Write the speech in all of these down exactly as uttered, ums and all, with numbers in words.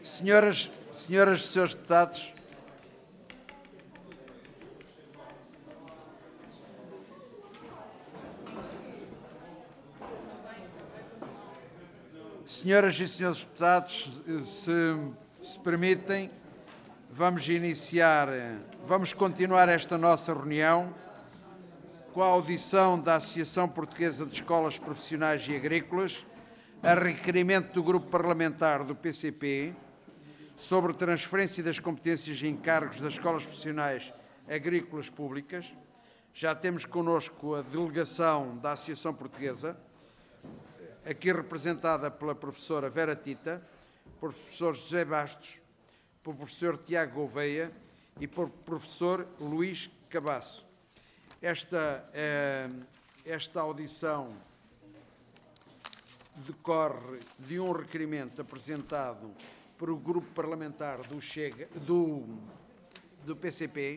Senhoras, senhoras e senhores deputados, senhoras e senhores deputados, se, se permitem, vamos iniciar, vamos continuar esta nossa reunião com a audição da Associação Portuguesa de Escolas Profissionais e Agrícolas, a requerimento do Grupo Parlamentar do P C P, sobre transferência das competências e encargos das escolas profissionais agrícolas públicas. Já temos connosco a delegação da Associação Portuguesa, aqui representada pela professora Vera Tita, por professor José Bastos, por professor Tiago Gouveia e por professor Luís Cabasso. Esta, esta audição decorre de um requerimento apresentado por o Grupo Parlamentar do, Chega, do, do P C P.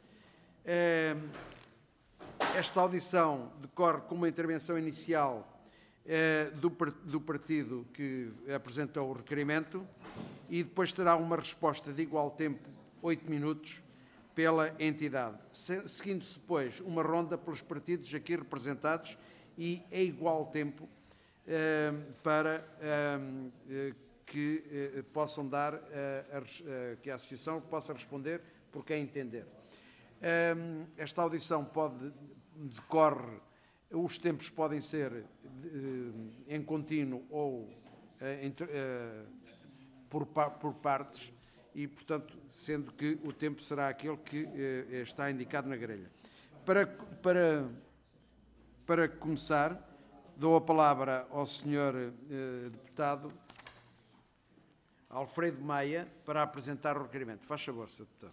Esta audição decorre com uma intervenção inicial do, do partido que apresentou o requerimento e depois terá uma resposta de igual tempo, oito minutos, pela entidade, seguindo-se depois uma ronda pelos partidos aqui representados e a igual tempo eh, para eh, que eh, possam dar, eh, a, que a Associação possa responder por quem entender. Eh, esta audição pode, decorre, os tempos podem ser eh, em contínuo ou eh, em, eh, por, por partes, e, portanto, sendo que o tempo será aquele que eh, está indicado na grelha. Para, para, para começar, dou a palavra ao senhor eh, deputado Alfredo Maia para apresentar o requerimento. Faz favor, senhor deputado.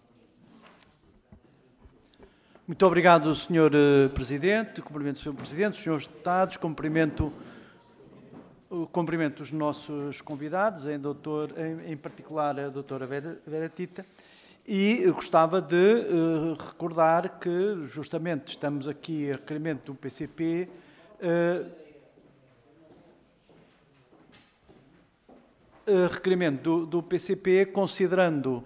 Muito obrigado, senhor eh, Presidente. Cumprimento o senhor Presidente, os senhores deputados, cumprimento Cumprimento os nossos convidados, em, doutor, em, em particular a doutora Vera, Vera Tita, e gostava de uh, recordar que justamente estamos aqui a requerimento do P C P, uh, uh, requerimento do, do P C P, considerando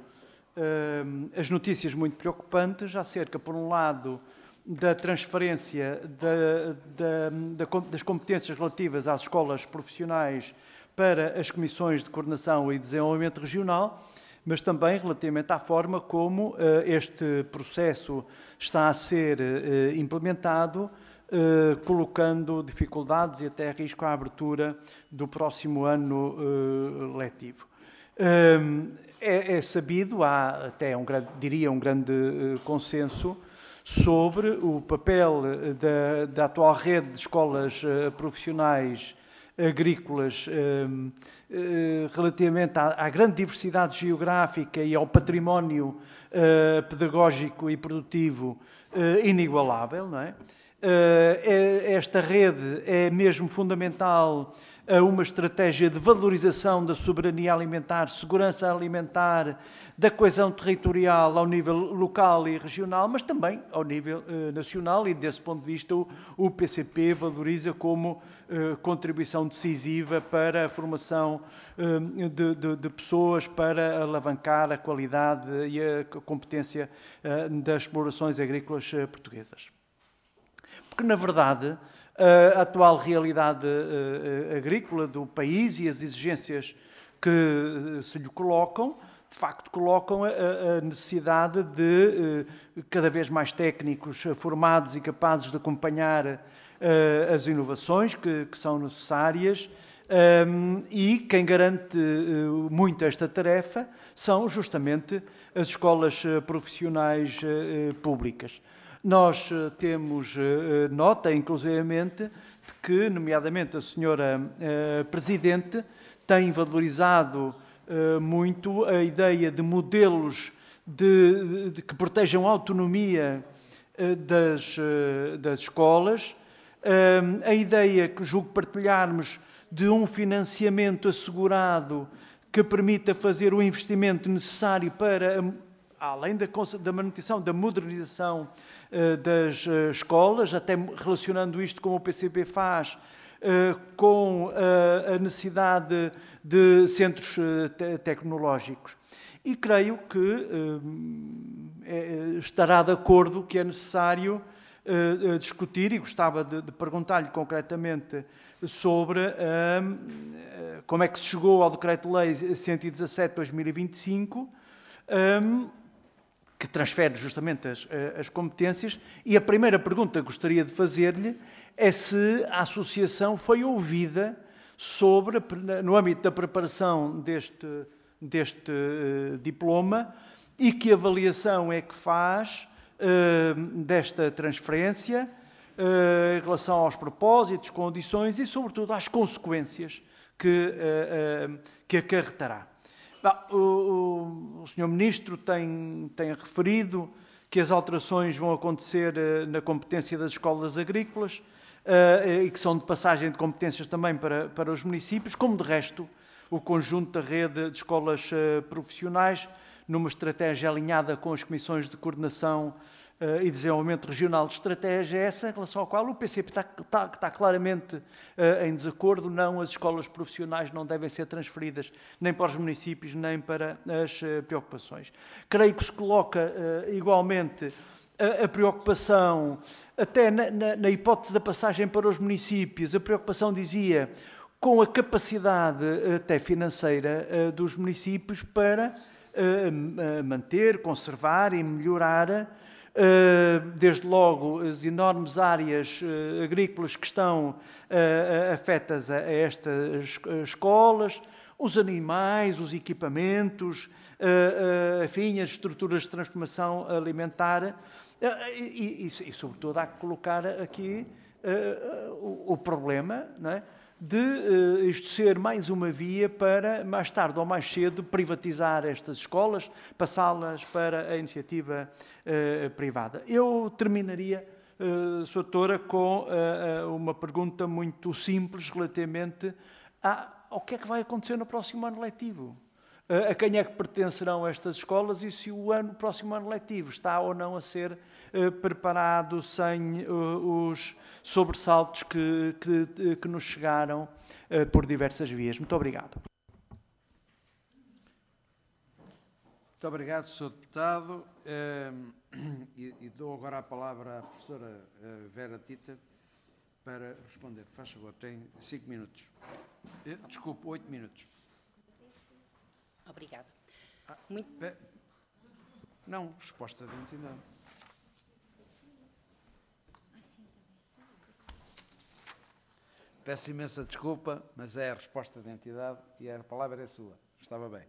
uh, as notícias muito preocupantes acerca, por um lado, da transferência da, da, da, das competências relativas às escolas profissionais para as comissões de coordenação e desenvolvimento regional, mas também relativamente à forma como uh, este processo está a ser uh, implementado, uh, colocando dificuldades e até risco à abertura do próximo ano uh, letivo. Uh, é, é sabido, há até, um grande, diria, um grande uh, consenso sobre o papel da, da atual rede de escolas uh, profissionais agrícolas uh, uh, relativamente à, à grande diversidade geográfica e ao património uh, pedagógico e produtivo uh, inigualável, não é? Uh, esta rede é mesmo fundamental a uma estratégia de valorização da soberania alimentar, segurança alimentar, da coesão territorial ao nível local e regional, mas também ao nível eh, nacional, e desse ponto de vista o, o P C P valoriza como eh, contribuição decisiva para a formação eh, de, de, de pessoas, para alavancar a qualidade e a competência eh, das explorações agrícolas eh, portuguesas. Porque, na verdade, a atual realidade uh, agrícola do país e as exigências que uh, se lhe colocam, de facto, colocam a, a necessidade de uh, cada vez mais técnicos formados e capazes de acompanhar uh, as inovações que, que são necessárias, um, e quem garante uh, muito esta tarefa são justamente as escolas uh, profissionais uh, públicas. Nós uh, temos uh, nota, inclusivamente, de que, nomeadamente, a senhora uh, Presidente tem valorizado uh, muito a ideia de modelos de, de, de que protejam a autonomia uh, das, uh, das escolas, uh, a ideia que julgo partilharmos de um financiamento assegurado que permita fazer o investimento necessário para, além da, da manutenção, da modernização das escolas, até relacionando isto como o P C P faz, com a necessidade de centros tecnológicos. E creio que estará de acordo que é necessário discutir, e gostava de perguntar-lhe concretamente sobre como é que se chegou ao Decreto-Lei cento e dezassete de dois mil e vinte e cinco, que transfere justamente as, as competências, e a primeira pergunta que gostaria de fazer-lhe é se a Associação foi ouvida sobre, no âmbito da preparação deste, deste uh, diploma, e que avaliação é que faz uh, desta transferência uh, em relação aos propósitos, condições e, sobretudo, às consequências que, uh, uh, que acarretará. Bom, o, o senhor Ministro tem, tem referido que as alterações vão acontecer uh, na competência das escolas agrícolas uh, e que são de passagem de competências também para, para os municípios, como de resto o conjunto da rede de escolas uh, profissionais, numa estratégia alinhada com as comissões de coordenação uh, e desenvolvimento regional de estratégia, essa em relação à qual o P C P está, está, está claramente uh, em desacordo. Não, as escolas profissionais não devem ser transferidas nem para os municípios, nem para as uh, preocupações. Creio que se coloca uh, igualmente a, a preocupação, até na, na, na hipótese da passagem para os municípios, a preocupação, dizia, com a capacidade até financeira uh, dos municípios para uh, manter, conservar e melhorar, Uh, desde logo, as enormes áreas uh, agrícolas que estão uh, afetas a, a estas escolas, os animais, os equipamentos, uh, uh, enfim, as estruturas de transformação alimentar, uh, e, e, e, sobretudo, há que colocar aqui uh, uh, o, o problema, não é? de uh, isto ser mais uma via para, mais tarde ou mais cedo, privatizar estas escolas, passá-las para a iniciativa uh, privada. Eu terminaria, uh, senhora Doutora, com uh, uma pergunta muito simples relativamente a, ao que é que vai acontecer no próximo ano letivo. Uh, a quem é que pertencerão estas escolas e se o ano, próximo ano letivo está ou não a ser uh, preparado sem uh, os sobressaltos que, que, que nos chegaram uh, por diversas vias. Muito obrigado. Muito obrigado, senhor Deputado. Uh, e, e dou agora a palavra à professora uh, Vera Tita para responder. Faz favor, tem cinco minutos. Uh, desculpe, oito minutos. Obrigada. Ah, Muito... Não, resposta de entidade. Peço imensa desculpa, mas é a resposta de entidade e a palavra é sua. Estava bem.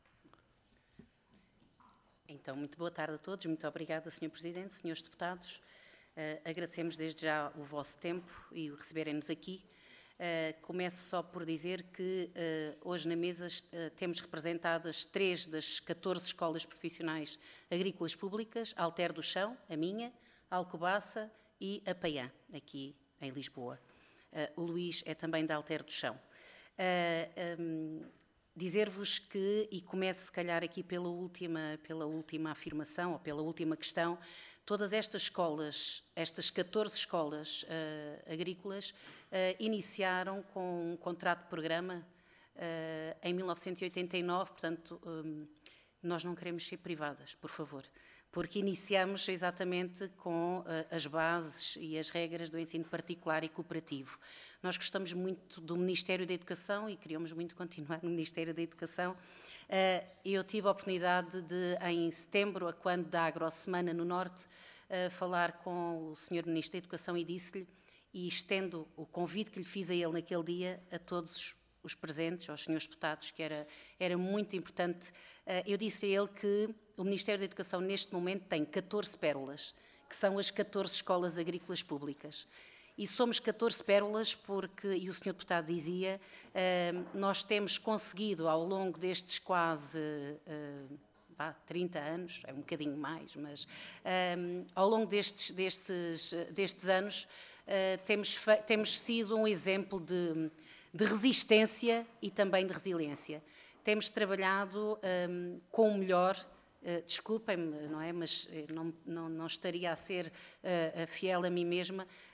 Então, muito boa tarde a todos. Muito obrigada, senhor Presidente, senhores deputados. Uh, agradecemos desde já o vosso tempo e o receberem-nos aqui. Uh, começo só por dizer que uh, hoje na mesa uh, temos representadas três das catorze escolas profissionais agrícolas públicas, a Alter do Chão, a minha, a Alcobaça e a Paiã, aqui em Lisboa. Uh, o Luís é também da Alter do Chão. Uh, um, Dizer-vos que, e começo se calhar aqui pela última, pela última afirmação ou pela última questão, todas estas escolas, estas catorze escolas uh, agrícolas, uh, iniciaram com um contrato de programa uh, em mil novecentos e oitenta e nove, portanto, um, nós não queremos ser privadas, por favor, porque iniciamos exatamente com uh, as bases e as regras do ensino particular e cooperativo. Nós gostamos muito do Ministério da Educação e queríamos muito continuar no Ministério da Educação. Uh, eu tive a oportunidade de, em setembro, quando da Agrosemana no Norte, uh, falar com o senhor Ministro da Educação e disse-lhe, e estendo o convite que lhe fiz a ele naquele dia, a todos os presentes, aos senhores deputados, que era, era muito importante, uh, eu disse a ele que o Ministério da Educação, neste momento, tem catorze pérolas, que são as catorze escolas agrícolas públicas. E somos catorze pérolas porque, e o senhor deputado dizia, uh, nós temos conseguido ao longo destes quase uh, vá, trinta anos, é um bocadinho mais, mas uh, ao longo destes, destes, destes anos uh, temos, temos sido um exemplo de, de resistência e também de resiliência. Temos trabalhado um, com o melhor. Uh, desculpem-me, não é? Mas não, não, não estaria a ser uh, fiel a mim mesma.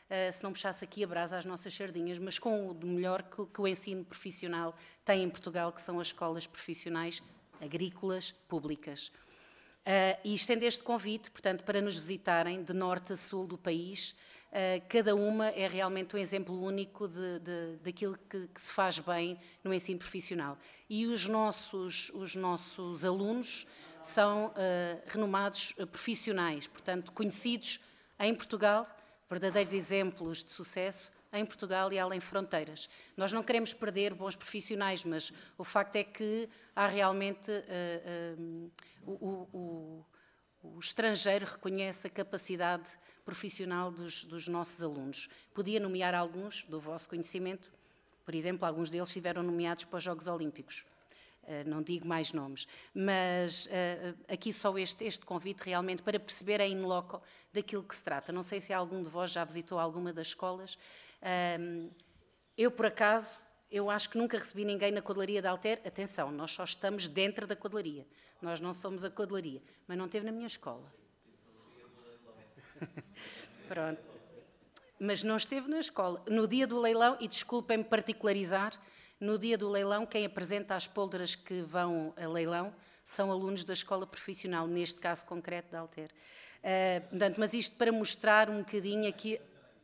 uh, se não puxasse aqui a brasa às nossas sardinhas, mas com o de melhor que, que o ensino profissional tem em Portugal, que são as escolas profissionais agrícolas públicas. Uh, e estendo este convite, portanto, para nos visitarem de norte a sul do país, uh, cada uma é realmente um exemplo único de, de, daquilo que, que se faz bem no ensino profissional. E os nossos, os nossos alunos são uh, renomados uh, profissionais, portanto, conhecidos em Portugal, verdadeiros exemplos de sucesso em Portugal e além fronteiras. Nós não queremos perder bons profissionais, mas o facto é que há realmente... Uh, uh, o, o, o estrangeiro reconhece a capacidade profissional dos, dos nossos alunos. Podia nomear alguns do vosso conhecimento, por exemplo, alguns deles estiveram nomeados para os Jogos Olímpicos. Uh, não digo mais nomes, mas uh, aqui só este, este convite realmente para perceber in loco daquilo que se trata. Não sei se algum de vós já visitou alguma das escolas. Uh, eu, por acaso, eu acho que nunca recebi ninguém na Codelaria da Alter. Atenção, nós só estamos dentro da Codelaria. Nós não somos a Codelaria. Mas não esteve na minha escola. Pronto. Mas não esteve na escola. No dia do leilão, e desculpem-me particularizar, no dia do leilão, quem apresenta as pólderas que vão a leilão são alunos da escola profissional, neste caso concreto da Alter. Uh, portanto, mas isto para mostrar um bocadinho aqui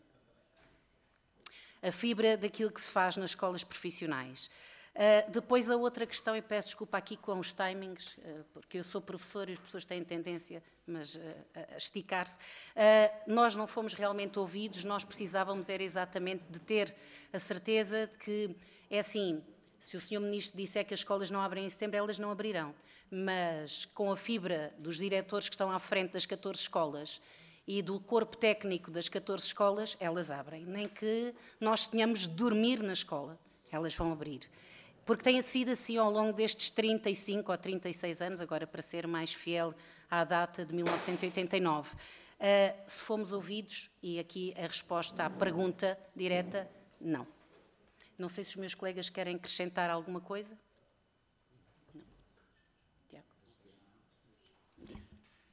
a fibra daquilo que se faz nas escolas profissionais. Uh, depois a outra questão, e peço desculpa aqui com os timings, uh, porque eu sou professor e as pessoas têm tendência mas, uh, a esticar-se. Uh, nós não fomos realmente ouvidos, nós precisávamos era exatamente de ter a certeza de que, é assim, se o senhor Ministro disser que as escolas não abrem em setembro, elas não abrirão. Mas com a fibra dos diretores que estão à frente das catorze escolas e do corpo técnico das catorze escolas, elas abrem. Nem que nós tenhamos de dormir na escola, elas vão abrir. Porque tem sido assim ao longo destes trinta e cinco ou trinta e seis anos, agora para ser mais fiel à data de mil novecentos e oitenta e nove. Uh, se fomos ouvidos, e aqui a resposta à pergunta direta, não. Não sei se os meus colegas querem acrescentar alguma coisa. Não. Tiago. Disse.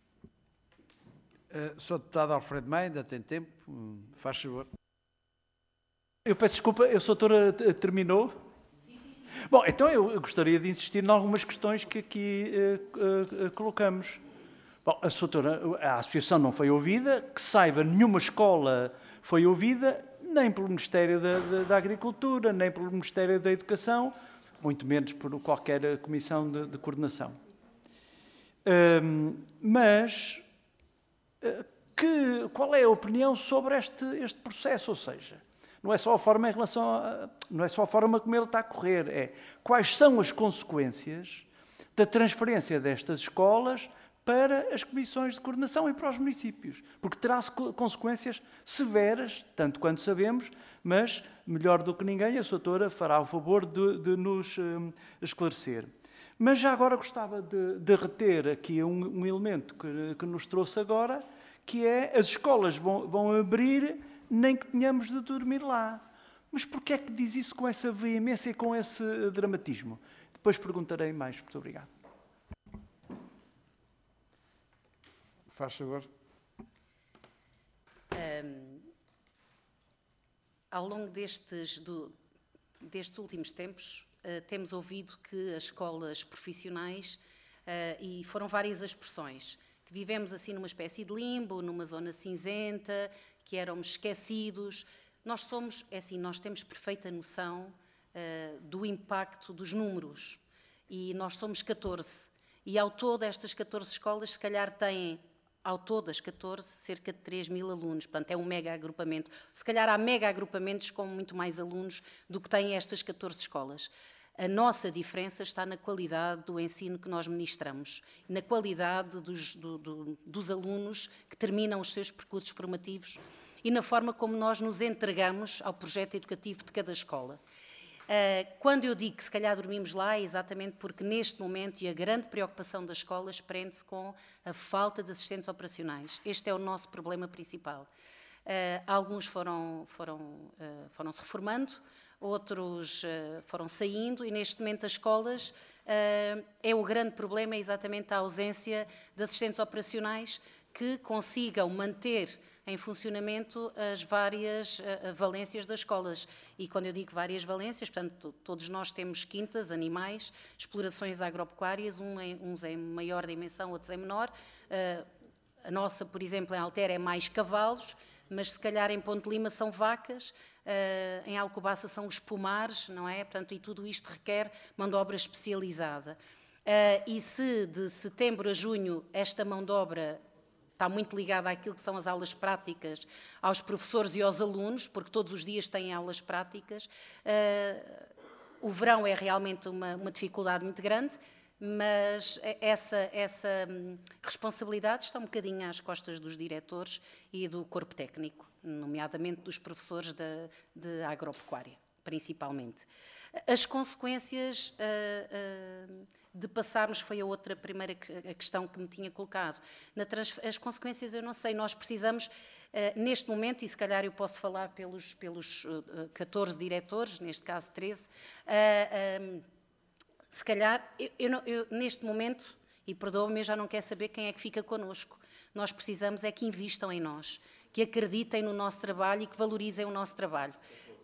Uh, Sr. Deputado Alfredo Maia, ainda tem tempo, faz favor. Eu peço desculpa, a Sra. Doutora terminou? Bom, então eu gostaria de insistir em algumas questões que aqui uh, uh, colocamos. Bom, a, doutora, a associação não foi ouvida, que saiba, nenhuma escola foi ouvida, nem pelo Ministério da, da, da Agricultura, nem pelo Ministério da Educação, muito menos por qualquer comissão de, de coordenação. Um, mas, uh, que, qual é a opinião sobre este, este processo? Ou seja, não é só a forma em relação a, não é só a forma como ele está a correr, é quais são as consequências da transferência destas escolas para as comissões de coordenação e para os municípios, porque terá consequências severas, tanto quanto sabemos, mas melhor do que ninguém a doutora fará o favor de, de nos um, esclarecer. Mas já agora gostava de, de reter aqui um, um elemento que, que nos trouxe agora, que é as escolas vão, vão abrir nem que tenhamos de dormir lá. Mas porquê é que diz isso com essa veemência e com esse dramatismo? Depois perguntarei mais. Muito obrigado. Faz favor. Um, ao longo destes, do, destes últimos tempos, uh, temos ouvido que as escolas profissionais, uh, e foram várias as expressões, que vivemos assim numa espécie de limbo, numa zona cinzenta, que éramos esquecidos. Nós somos, é assim, nós temos perfeita noção uh, do impacto dos números. E nós somos catorze. E ao todo, estas catorze escolas, se calhar, têm, ao todo as catorze, cerca de três mil alunos. Portanto, é um mega agrupamento. Se calhar há mega agrupamentos com muito mais alunos do que têm estas catorze escolas. A nossa diferença está na qualidade do ensino que nós ministramos, na qualidade dos, do, do, dos alunos que terminam os seus percursos formativos e na forma como nós nos entregamos ao projeto educativo de cada escola. Quando eu digo que se calhar dormimos lá, é exatamente porque neste momento, e a grande preocupação das escolas prende-se com a falta de assistentes operacionais. Este é o nosso problema principal. Alguns foram, foram, foram se reformando, outros uh, foram saindo e neste momento as escolas, uh, é o grande problema, é exatamente a ausência de assistentes operacionais que consigam manter em funcionamento as várias uh, valências das escolas. E quando eu digo várias valências, portanto, todos nós temos quintas, animais, explorações agropecuárias, um em, uns em maior dimensão, outros em menor. Uh, a nossa, por exemplo, em Altera é mais cavalos, mas se calhar em Ponte Lima são vacas, uh, em Alcobaça são os pomares, não é? Portanto, e tudo isto requer mão de obra especializada. Uh, e se de setembro a junho esta mão de obra está muito ligada àquilo que são as aulas práticas, aos professores e aos alunos, porque todos os dias têm aulas práticas. Uh, o verão é realmente uma, uma dificuldade muito grande, mas essa, essa responsabilidade está um bocadinho às costas dos diretores e do corpo técnico, nomeadamente dos professores de, de agropecuária, principalmente. As consequências uh, uh, de passarmos, foi a outra primeira a questão que me tinha colocado. Na trans, as consequências eu não sei, nós precisamos, uh, neste momento, e se calhar eu posso falar pelos, pelos uh, catorze diretores, neste caso treze, uh, um, se calhar, eu, eu, não, eu neste momento, e perdoa-me, eu já não quero saber quem é que fica connosco. Nós precisamos é que invistam em nós, que acreditem no nosso trabalho e que valorizem o nosso trabalho.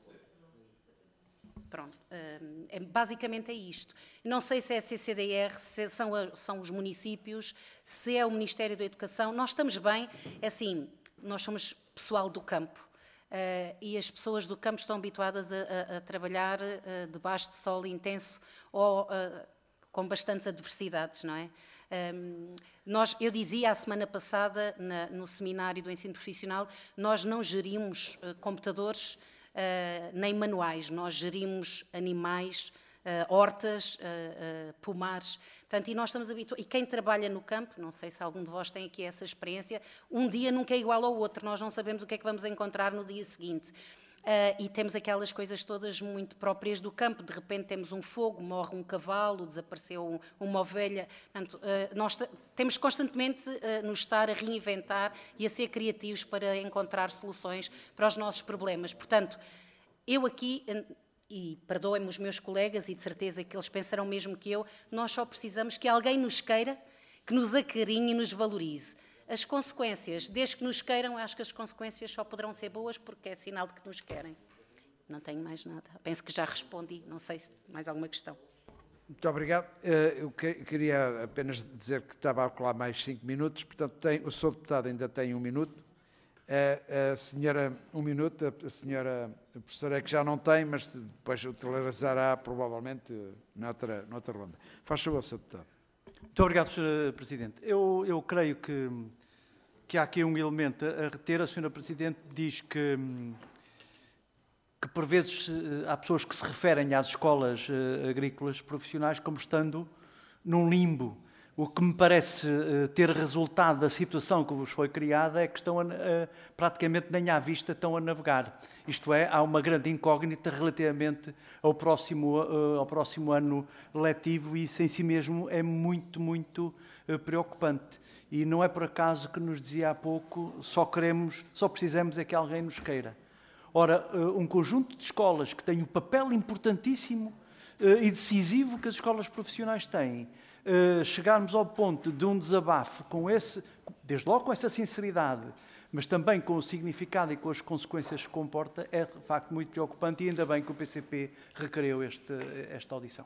Pronto, é, basicamente é isto. Não sei se é a C C D R, se são, a, são os municípios, se é o Ministério da Educação. Nós estamos bem, é assim, nós somos pessoal do campo uh, e as pessoas do campo estão habituadas a, a, a trabalhar uh, debaixo de sol intenso ou uh, com bastantes adversidades, não é? Um, nós, eu dizia a semana passada, na, no seminário do ensino profissional, nós não gerimos uh, computadores Uh, nem manuais, nós gerimos animais, uh, hortas, uh, uh, pomares, portanto, e nós estamos habituados, e quem trabalha no campo, não sei se algum de vós tem aqui essa experiência, um dia nunca é igual ao outro, nós não sabemos o que é que vamos encontrar no dia seguinte. Uh, e temos aquelas coisas todas muito próprias do campo, de repente temos um fogo, morre um cavalo, desapareceu um, uma ovelha. Portanto, uh, nós temos constantemente uh, nos estar a reinventar e a ser criativos para encontrar soluções para os nossos problemas. Portanto, eu aqui, e perdoem-me os meus colegas, e de certeza que eles pensarão mesmo que eu, nós só precisamos que alguém nos queira, que nos acarinhe e nos valorize. As consequências, desde que nos queiram, acho que as consequências só poderão ser boas porque é sinal de que nos querem. Não tenho mais nada. Penso que já respondi. Não sei se mais alguma questão. Muito obrigado. Eu queria apenas dizer que estava a calcular mais cinco minutos, portanto, tem, o senhor deputado ainda tem um minuto. A senhora, um minuto, a senhora a professora é que já não tem, mas depois utilizará provavelmente noutra, noutra ronda. Faz favor, senhor deputado. Muito obrigado, senhor Presidente. Eu, eu creio que, que há aqui um elemento a reter. A senhora Presidente diz que, que, por vezes, há pessoas que se referem às escolas agrícolas profissionais como estando num limbo. O que me parece ter resultado da situação que vos foi criada é que estão a, a, praticamente nem à vista estão a navegar. Isto é, há uma grande incógnita relativamente ao próximo, ao próximo ano letivo e isso em si mesmo é muito, muito preocupante. E não é por acaso que nos dizia há pouco, só queremos, só precisamos é que alguém nos queira. Ora, um conjunto de escolas que tem o papel importantíssimo e decisivo que as escolas profissionais têm, Uh, chegarmos ao ponto de um desabafo com esse, desde logo com essa sinceridade, mas também com o significado e com as consequências que comporta, é de facto muito preocupante e ainda bem que o P C P requereu este, esta audição.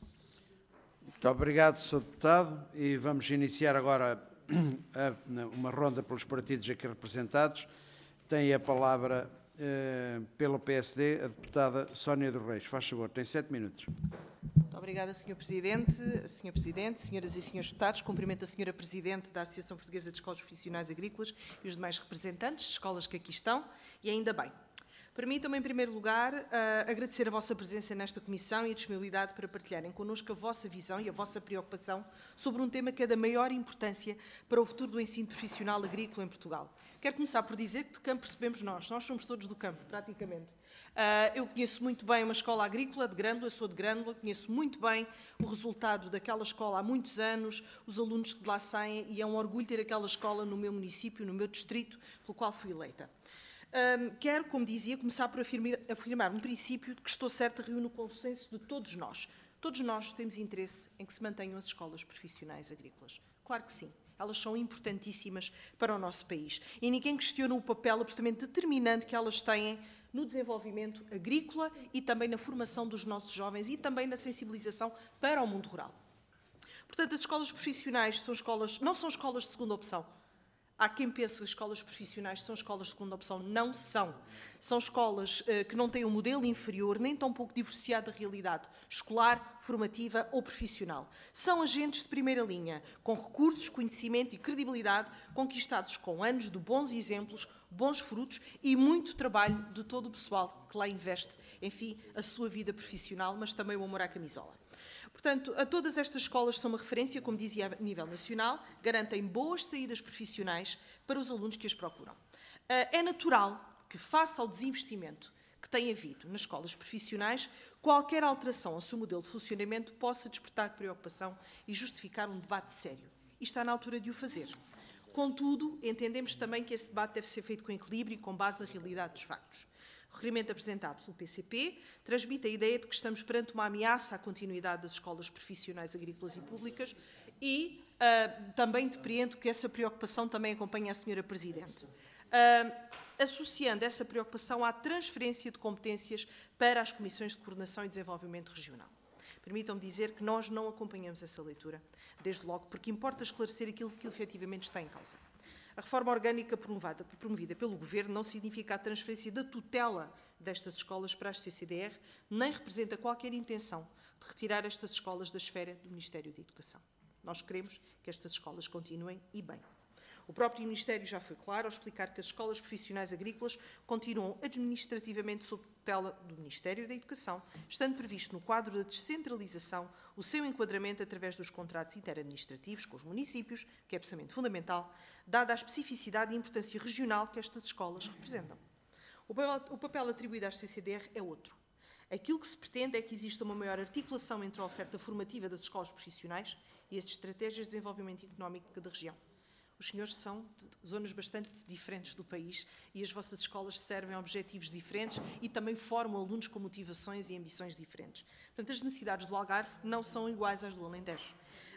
Muito obrigado, senhor Deputado, e vamos iniciar agora uma ronda pelos partidos aqui representados. Tem a palavra uh, pelo P S D a deputada Sónia dos Reis. Faz favor, tem sete minutos. Muito obrigada, senhor Presidente. senhor Presidente, senhoras e senhores deputados, cumprimento a senhora Presidente da Associação Portuguesa de Escolas Profissionais Agrícolas e os demais representantes de escolas que aqui estão, e ainda bem. Permitam-me, em primeiro lugar, uh, agradecer a vossa presença nesta comissão e a disponibilidade para partilharem connosco a vossa visão e a vossa preocupação sobre um tema que é da maior importância para o futuro do ensino profissional agrícola em Portugal. Quero começar por dizer que de campo percebemos nós, nós somos todos do campo, praticamente. Uh, eu conheço muito bem uma escola agrícola de Grândola, sou de Grândola, conheço muito bem o resultado daquela escola há muitos anos, os alunos que de lá saem, e é um orgulho ter aquela escola no meu município, no meu distrito, pelo qual fui eleita. Um, quero, como dizia, começar por afirmar, afirmar um princípio de que estou certa reúne o consenso de todos nós. Todos nós temos interesse em que se mantenham as escolas profissionais agrícolas. Claro que sim. Elas são importantíssimas para o nosso país. E ninguém questiona o papel absolutamente determinante que elas têm no desenvolvimento agrícola e também na formação dos nossos jovens e também na sensibilização para o mundo rural. Portanto, as escolas profissionais são escolas, não são escolas de segunda opção. Há quem pense que as escolas profissionais são escolas de segunda opção. Não são. São escolas eh, que não têm um modelo inferior, nem tão pouco divorciado da realidade escolar, formativa ou profissional. São agentes de primeira linha, com recursos, conhecimento e credibilidade, conquistados com anos de bons exemplos, bons frutos e muito trabalho de todo o pessoal que lá investe, enfim, a sua vida profissional, mas também o amor à camisola. Portanto, a todas estas escolas são uma referência, como dizia, a nível nacional, garantem boas saídas profissionais para os alunos que as procuram. É natural que, face ao desinvestimento que tem havido nas escolas profissionais, qualquer alteração ao seu modelo de funcionamento possa despertar preocupação e justificar um debate sério. E está na altura de o fazer. Contudo, entendemos também que esse debate deve ser feito com equilíbrio e com base na realidade dos factos. O requerimento apresentado pelo P C P transmite a ideia de que estamos perante uma ameaça à continuidade das escolas profissionais agrícolas e públicas e uh, também depreendo que essa preocupação também acompanha a senhora Presidente, uh, associando essa preocupação à transferência de competências para as Comissões de Coordenação e Desenvolvimento Regional. Permitam-me dizer que nós não acompanhamos essa leitura, desde logo, porque importa esclarecer aquilo que efetivamente está em causa. A reforma orgânica promovida pelo Governo não significa a transferência da tutela destas escolas para as C C D R, nem representa qualquer intenção de retirar estas escolas da esfera do Ministério da Educação. Nós queremos que estas escolas continuem e bem. O próprio Ministério já foi claro ao explicar que as escolas profissionais agrícolas continuam administrativamente sob tutela do Ministério da Educação, estando previsto no quadro da descentralização o seu enquadramento através dos contratos interadministrativos com os municípios, que é absolutamente fundamental, dada a especificidade e importância regional que estas escolas representam. O papel, o papel atribuído às C C D R é outro. Aquilo que se pretende é que exista uma maior articulação entre a oferta formativa das escolas profissionais e as estratégias de desenvolvimento económico de cada região. Os senhores são de zonas bastante diferentes do país e as vossas escolas servem a objetivos diferentes e também formam alunos com motivações e ambições diferentes. Portanto, as necessidades do Algarve não são iguais às do Alentejo.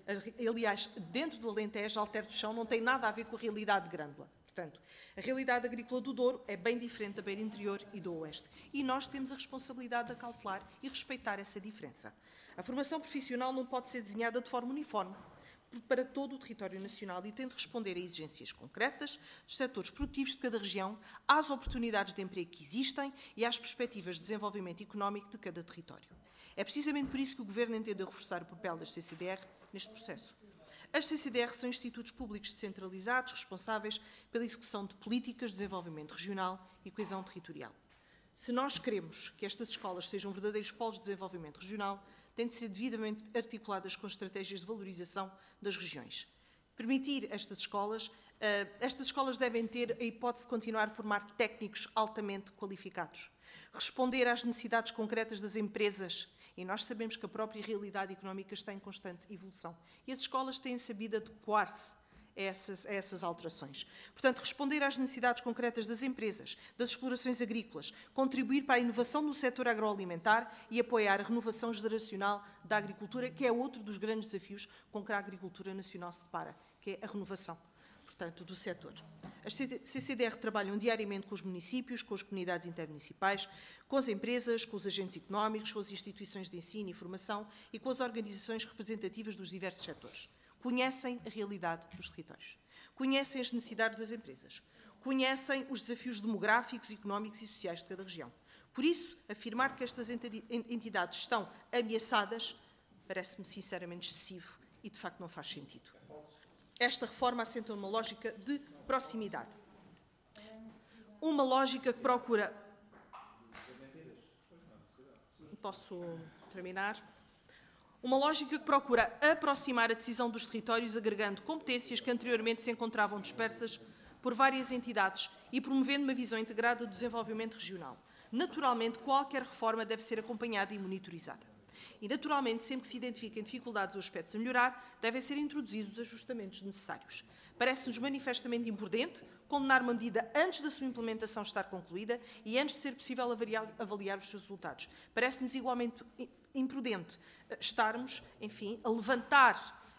Aliás, dentro do Alentejo, Alter do Chão não tem nada a ver com a realidade de Grândola. Portanto, a realidade agrícola do Douro é bem diferente da beira interior e do oeste. E nós temos a responsabilidade de acautelar e respeitar essa diferença. A formação profissional não pode ser desenhada de forma uniforme para todo o território nacional e tem de responder a exigências concretas dos setores produtivos de cada região, às oportunidades de emprego que existem e às perspectivas de desenvolvimento económico de cada território. É precisamente por isso que o Governo entende reforçar o papel das C C D R neste processo. As C C D R são institutos públicos descentralizados, responsáveis pela execução de políticas de desenvolvimento regional e coesão territorial. Se nós queremos que estas escolas sejam verdadeiros polos de desenvolvimento regional, têm de ser devidamente articuladas com estratégias de valorização das regiões. Permitir estas escolas, uh, estas escolas devem ter a hipótese de continuar a formar técnicos altamente qualificados, responder às necessidades concretas das empresas, e nós sabemos que a própria realidade económica está em constante evolução. E as escolas têm sabido adequar-se a essas, a essas alterações. Portanto, responder às necessidades concretas das empresas, das explorações agrícolas, contribuir para a inovação no setor agroalimentar e apoiar a renovação geracional da agricultura, que é outro dos grandes desafios com que a agricultura nacional se depara, que é a renovação, portanto, do setor. As C C D R trabalham diariamente com os municípios, com as comunidades intermunicipais, com as empresas, com os agentes económicos, com as instituições de ensino e formação e com as organizações representativas dos diversos setores. Conhecem a realidade dos territórios, conhecem as necessidades das empresas, conhecem os desafios demográficos, económicos e sociais de cada região. Por isso, afirmar que estas entidades estão ameaçadas parece-me sinceramente excessivo e, de facto, não faz sentido. Esta reforma assenta numa lógica de proximidade. Uma lógica que procura... Posso terminar? Uma lógica que procura aproximar a decisão dos territórios, agregando competências que anteriormente se encontravam dispersas por várias entidades e promovendo uma visão integrada do desenvolvimento regional. Naturalmente, qualquer reforma deve ser acompanhada e monitorizada. E, naturalmente, sempre que se identifiquem dificuldades ou aspectos a melhorar, devem ser introduzidos os ajustamentos necessários. Parece-nos manifestamente imprudente condenar uma medida antes da sua implementação estar concluída e antes de ser possível avaliar, avaliar os seus resultados. Parece-nos igualmente imprudente estarmos, enfim, a levantar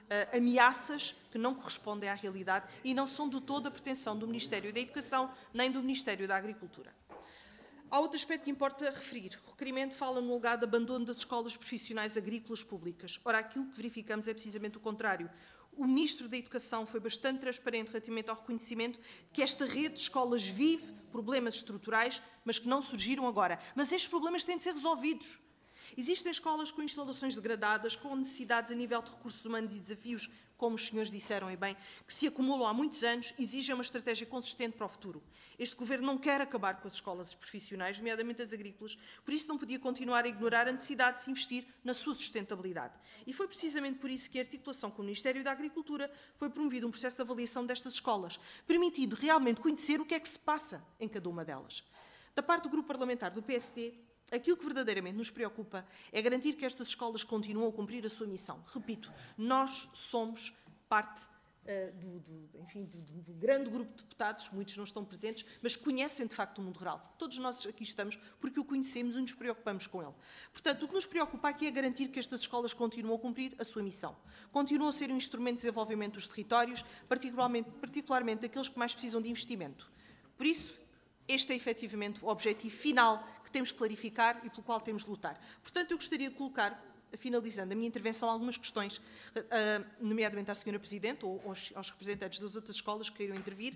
uh, ameaças que não correspondem à realidade e não são de toda a pretensão do Ministério da Educação nem do Ministério da Agricultura. Há outro aspecto que importa referir. O requerimento fala no alegado de abandono das escolas profissionais agrícolas públicas. Ora, aquilo que verificamos é precisamente o contrário. O Ministro da Educação foi bastante transparente relativamente ao reconhecimento de que esta rede de escolas vive problemas estruturais, mas que não surgiram agora. Mas estes problemas têm de ser resolvidos. Existem escolas com instalações degradadas, com necessidades a nível de recursos humanos e desafios, como os senhores disseram e bem, que se acumulam há muitos anos, exigem uma estratégia consistente para o futuro. Este Governo não quer acabar com as escolas profissionais, nomeadamente as agrícolas, por isso não podia continuar a ignorar a necessidade de se investir na sua sustentabilidade. E foi precisamente por isso que, em articulação com o Ministério da Agricultura, foi promovido um processo de avaliação destas escolas, permitindo realmente conhecer o que é que se passa em cada uma delas. Da parte do Grupo Parlamentar do P S D, aquilo que verdadeiramente nos preocupa é garantir que estas escolas continuam a cumprir a sua missão. Repito, nós somos parte uh, do, do, enfim, do, do grande grupo de deputados, muitos não estão presentes, mas conhecem de facto o mundo rural. Todos nós aqui estamos porque o conhecemos e nos preocupamos com ele. Portanto, o que nos preocupa aqui é garantir que estas escolas continuam a cumprir a sua missão. Continuam a ser um instrumento de desenvolvimento dos territórios, particularmente, particularmente aqueles que mais precisam de investimento. Por isso, este é efetivamente o objetivo final que temos que clarificar e pelo qual temos de lutar. Portanto, eu gostaria de colocar, finalizando a minha intervenção, algumas questões, nomeadamente à senhora Presidente ou aos representantes das outras escolas que queiram intervir,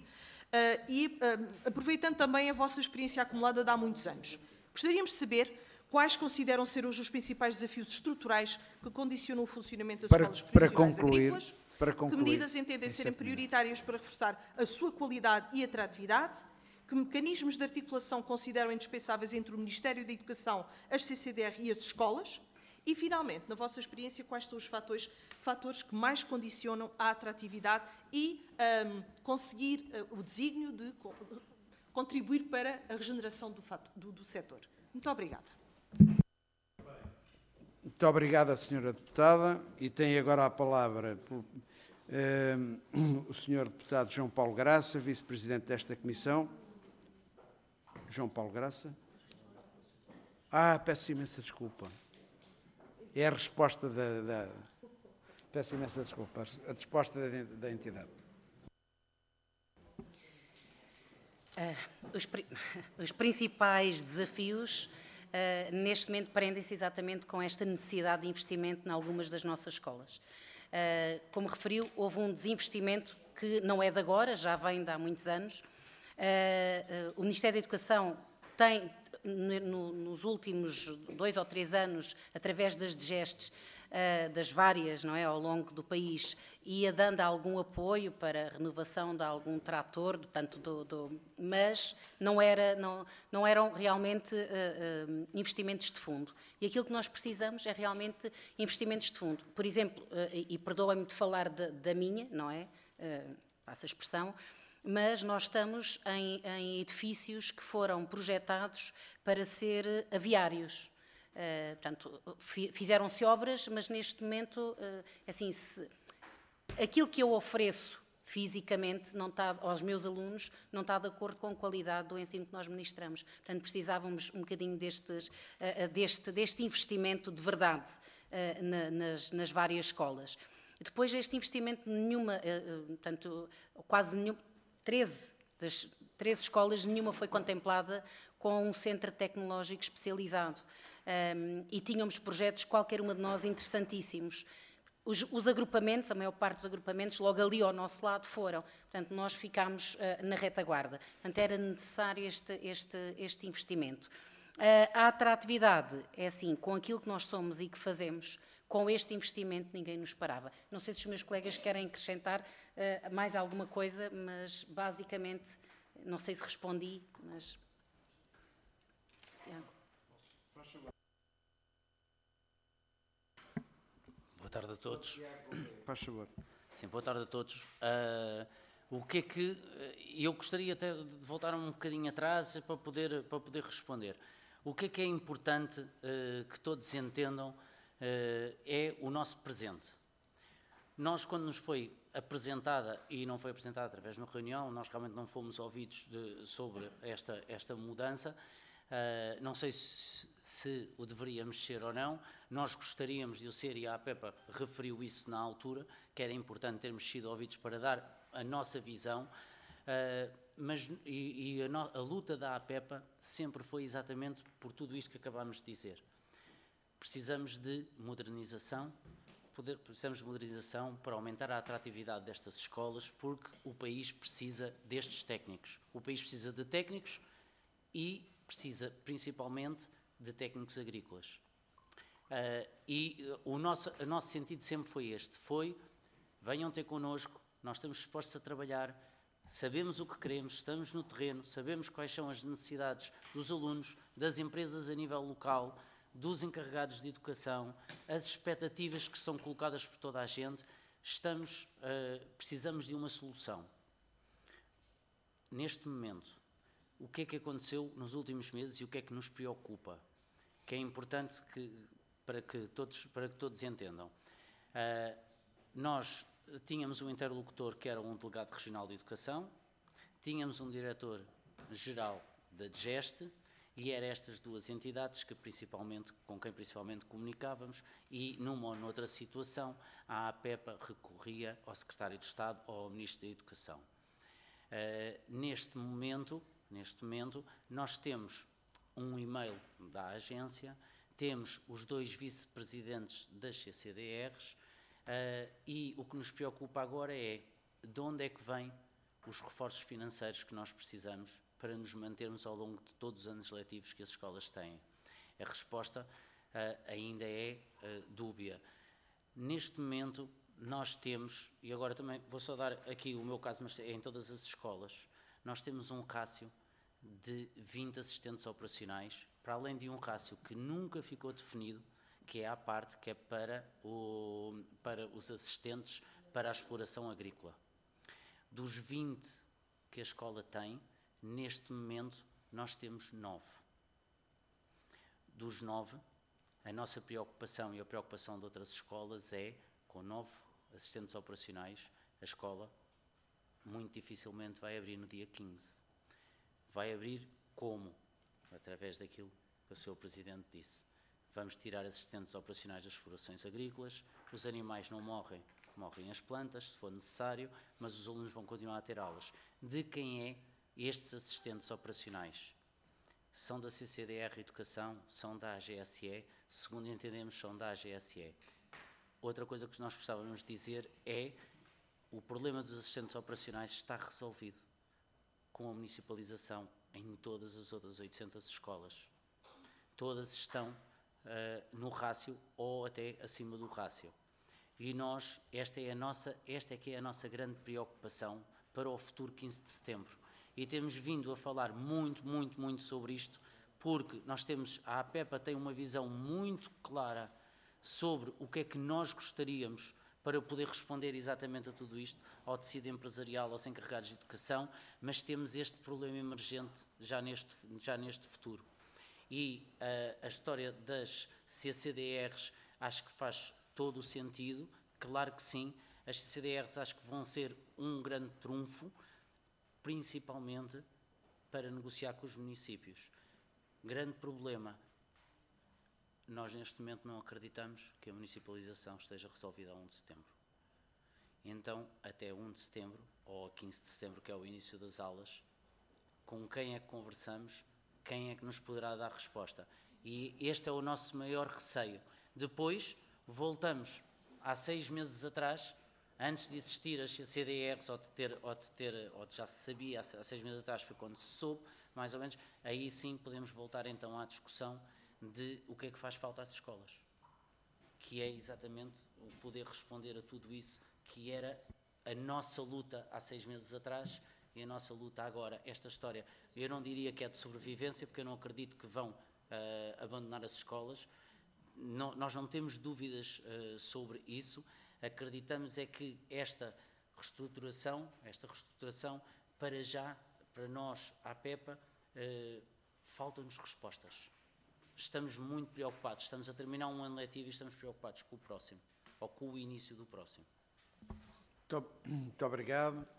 e aproveitando também a vossa experiência acumulada de há muitos anos. Gostaríamos de saber quais consideram ser hoje os principais desafios estruturais que condicionam o funcionamento das para, escolas para profissionais concluir, agrícolas, para concluir, que medidas entendem serem prioritárias para reforçar a sua qualidade e atratividade, que mecanismos de articulação consideram indispensáveis entre o Ministério da Educação, as C C D R e as escolas? E, finalmente, na vossa experiência, quais são os fatores, fatores que mais condicionam a atratividade e um, conseguir uh, o desígnio de co contribuir para a regeneração do, do, do setor? Muito obrigada. Muito obrigada, senhora Deputada. E tem agora a palavra por, um, o senhor Deputado João Paulo Graça, Vice-Presidente desta Comissão. João Paulo Graça. Ah, peço imensa desculpa. É a resposta da... da... Peço imensa desculpa. A resposta da, da entidade. Uh, os, os principais desafios uh, neste momento prendem-se exatamente com esta necessidade de investimento em algumas das nossas escolas. Uh, como referiu, houve um desinvestimento que não é de agora, já vem de há muitos anos. Uh, uh, o Ministério da Educação tem, no, nos últimos dois ou três anos, através das D G E S Ts, uh, das várias, não é, ao longo do país, ia dando algum apoio para a renovação de algum trator, portanto, do, do, mas não, era, não, não eram realmente uh, uh, investimentos de fundo. E aquilo que nós precisamos é realmente investimentos de fundo. Por exemplo, uh, e, e perdoa-me de falar de, da minha, não é? Uh, passa a expressão, mas nós estamos em, em edifícios que foram projetados para ser aviários. Uh, portanto, fizeram-se obras, mas neste momento, uh, assim, se, aquilo que eu ofereço fisicamente não está, aos meus alunos não está de acordo com a qualidade do ensino que nós ministramos. Portanto, precisávamos um bocadinho destes, uh, deste, deste investimento de verdade uh, na, nas, nas várias escolas. Depois, este investimento, nenhuma, uh, uh, portanto, quase nenhum, treze das treze escolas, nenhuma foi contemplada com um centro tecnológico especializado. Um, e tínhamos projetos, qualquer uma de nós, interessantíssimos. Os, os agrupamentos, a maior parte dos agrupamentos, logo ali ao nosso lado foram. Portanto, nós ficámos uh, na retaguarda. Portanto, era necessário este, este, este investimento. Uh, a atratividade é assim, com aquilo que nós somos e que fazemos, com este investimento ninguém nos parava. Não sei se os meus colegas querem acrescentar uh, mais alguma coisa, mas basicamente, não sei se respondi, mas... Boa tarde a todos. Faz favor. Sim, boa tarde a todos. Uh, o que é que... Eu gostaria até de voltar um bocadinho atrás para poder, para poder responder. O que é que é importante uh, que todos entendam uh, é o nosso presente. Nós, quando nos foi apresentada, e não foi apresentada através de uma reunião, nós realmente não fomos ouvidos de, sobre esta, esta mudança, Uh, não sei se, se o deveríamos ser ou não, nós gostaríamos de o ser, e a APEPA referiu isso na altura, que era importante termos sido ouvidos para dar a nossa visão, uh, mas e, e a, no, a luta da APEPA sempre foi exatamente por tudo isto que acabámos de dizer. Precisamos de modernização, poder, precisamos de modernização para aumentar a atratividade destas escolas, porque o país precisa destes técnicos. O país precisa de técnicos e precisa principalmente de técnicos agrícolas. Uh, e uh, o, nosso, o nosso sentido sempre foi este, foi, venham ter connosco, nós estamos dispostos a trabalhar, sabemos o que queremos, estamos no terreno, sabemos quais são as necessidades dos alunos, das empresas a nível local, dos encarregados de educação, as expectativas que são colocadas por toda a gente, estamos, uh, precisamos de uma solução. Neste momento, o que é que aconteceu nos últimos meses e o que é que nos preocupa? Que é importante que, para, que todos, para que todos entendam. Uh, nós tínhamos um interlocutor que era um delegado regional de educação, tínhamos um diretor-geral da DGEST, e eram estas duas entidades que principalmente, com quem principalmente comunicávamos, e numa ou noutra situação a APEPA recorria ao Secretário de Estado ou ao Ministro da Educação. Uh, neste momento, neste momento, nós temos um e-mail da agência, temos os dois vice-presidentes das C C D Rs, uh, e o que nos preocupa agora é de onde é que vêm os reforços financeiros que nós precisamos para nos mantermos ao longo de todos os anos letivos que as escolas têm. A resposta uh, ainda é uh, dúbia. Neste momento, nós temos, e agora também vou só dar aqui o meu caso, mas é em todas as escolas, nós temos um rácio de vinte assistentes operacionais, para além de um rácio que nunca ficou definido, que é à parte, que é para, o, para os assistentes para a exploração agrícola. Dos vinte que a escola tem, neste momento, nós temos nove. Dos nove, a nossa preocupação e a preocupação de outras escolas é, com nove assistentes operacionais, a escola muito dificilmente vai abrir no dia quinze. Vai abrir como? Através daquilo que o senhor Presidente disse. Vamos tirar assistentes operacionais das explorações agrícolas, os animais não morrem, morrem as plantas, se for necessário, mas os alunos vão continuar a ter aulas. De quem é estes assistentes operacionais? São da C C D R Educação, são da A G S E, segundo entendemos, são da A G S E. Outra coisa que nós gostávamos de dizer é o problema dos assistentes operacionais está resolvido com a municipalização em todas as outras oitocentas escolas. Todas estão uh, no rácio ou até acima do rácio. E nós, esta é, a nossa, esta é que é a nossa grande preocupação para o futuro quinze de setembro. E temos vindo a falar muito, muito, muito sobre isto, porque nós temos, a APEPA tem uma visão muito clara sobre o que é que nós gostaríamos para poder responder exatamente a tudo isto, ao tecido empresarial, aos encarregados de educação, mas temos este problema emergente já neste, já neste futuro. E uh, a história das C C D Rs acho que faz todo o sentido, claro que sim, as C C D Rs acho que vão ser um grande trunfo, principalmente para negociar com os municípios. Grande problema, nós neste momento não acreditamos que a municipalização esteja resolvida a um de setembro. Então, até um de setembro, ou a quinze de setembro, que é o início das aulas, com quem é que conversamos, quem é que nos poderá dar resposta? E este é o nosso maior receio. Depois, voltamos há seis meses atrás, antes de existir as C D Rs, ou de ter, ou de ter, ou de já se sabia, há seis meses atrás foi quando se soube, mais ou menos, aí sim podemos voltar então à discussão de o que é que faz falta às escolas, que é exatamente o poder responder a tudo isso, que era a nossa luta há seis meses atrás e a nossa luta agora. Esta história, eu não diria que é de sobrevivência, porque eu não acredito que vão uh, abandonar as escolas, não, nós não temos dúvidas uh, sobre isso, acreditamos é que esta reestruturação, esta reestruturação, para já, para nós, a APEPA, uh, faltam-nos respostas. Estamos muito preocupados, estamos a terminar um ano letivo e estamos preocupados com o próximo, ou com o início do próximo. Muito, muito obrigado.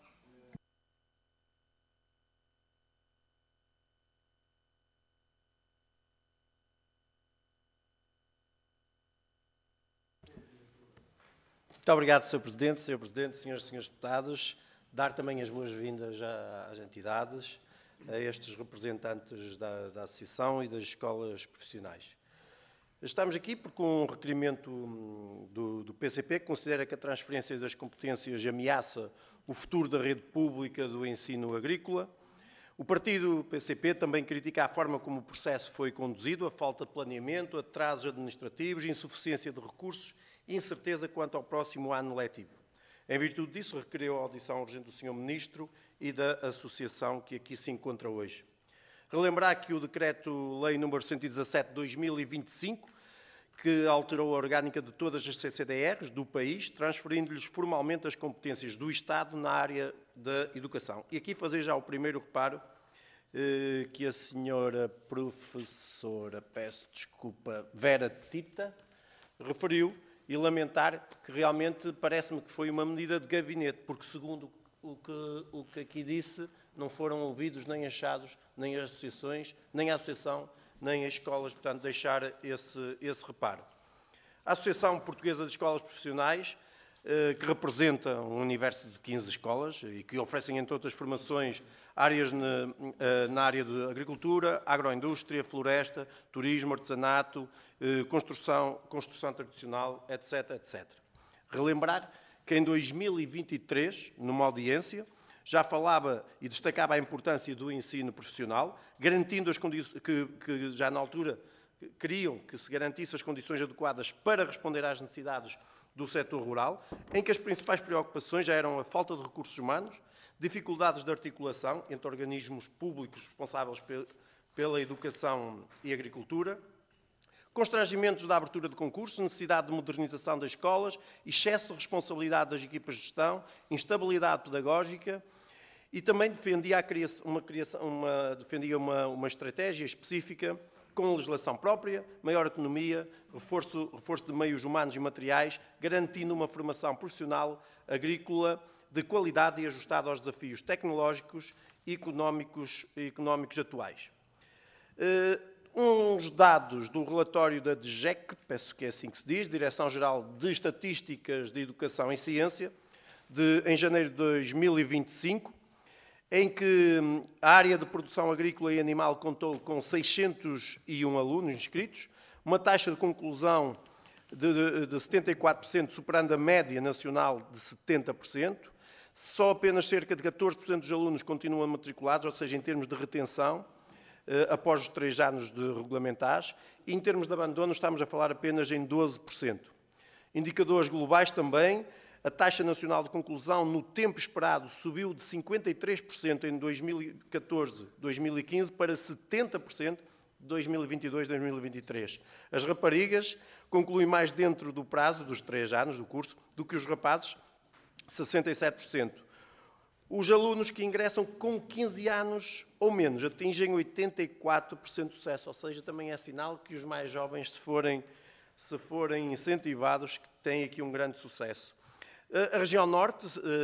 Muito obrigado, senhor Presidente, senhor Presidente, senhoras e senhores deputados. Dar também as boas-vindas às entidades, a estes representantes da, da Associação e das escolas profissionais. Estamos aqui porque um requerimento do, do P C P considera que a transferência das competências ameaça o futuro da rede pública do ensino agrícola. O partido P C P também critica a forma como o processo foi conduzido, a falta de planeamento, atrasos administrativos, insuficiência de recursos e incerteza quanto ao próximo ano letivo. Em virtude disso, requereu a audição urgente do senhor Ministro e da associação que aqui se encontra hoje. Relembrar que o Decreto-Lei número cento e dezassete de dois mil e vinte e cinco, que alterou a orgânica de todas as C C D Rs do país, transferindo-lhes formalmente as competências do Estado na área da educação. E aqui fazer já o primeiro reparo, eh, que a senhora professora, peço desculpa, Vera Tita, referiu, e lamentar que realmente parece-me que foi uma medida de gabinete, porque segundo o que, o que aqui disse, não foram ouvidos nem achados, nem as associações, nem a associação, nem as escolas, portanto, deixar esse, esse reparo. A Associação Portuguesa de Escolas Profissionais, eh, que representa um universo de quinze escolas e que oferecem, entre outras formações, áreas na, eh, na área de agricultura, agroindústria, floresta, turismo, artesanato, eh, construção, construção tradicional, etc, etcétera. Relembrar que em dois mil e vinte e três, numa audiência, já falava e destacava a importância do ensino profissional, garantindo as condições que, que já na altura queriam que se garantisse as condições adequadas para responder às necessidades do setor rural, em que as principais preocupações já eram a falta de recursos humanos, dificuldades de articulação entre organismos públicos responsáveis pela educação e agricultura, constrangimentos da abertura de concursos, necessidade de modernização das escolas, excesso de responsabilidade das equipas de gestão, instabilidade pedagógica, e também defendia, a criação, uma, criação, uma, defendia uma, uma estratégia específica com legislação própria, maior autonomia, reforço, reforço de meios humanos e materiais, garantindo uma formação profissional agrícola de qualidade e ajustada aos desafios tecnológicos e económicos, económicos atuais. Uns dados do relatório da D G E C, penso que é assim que se diz, Direção-Geral de Estatísticas de Educação e Ciência, de, em janeiro de dois mil e vinte e cinco, em que a área de produção agrícola e animal contou com seiscentos e um alunos inscritos, uma taxa de conclusão de, de, de setenta e quatro por cento, superando a média nacional de setenta por cento, só apenas cerca de catorze por cento dos alunos continuam matriculados, ou seja, em termos de retenção, após os três anos de regulamentares, e em termos de abandono estamos a falar apenas em doze por cento. Indicadores globais também, a taxa nacional de conclusão no tempo esperado subiu de cinquenta e três por cento em dois mil e catorze a dois mil e quinze para setenta por cento de dois mil e vinte e dois a dois mil e vinte e três. As raparigas concluem mais dentro do prazo dos três anos do curso do que os rapazes, sessenta e sete por cento. Os alunos que ingressam com quinze anos ou menos atingem oitenta e quatro por cento de sucesso, ou seja, também é sinal que os mais jovens, se forem, se forem incentivados, têm aqui um grande sucesso. A região norte,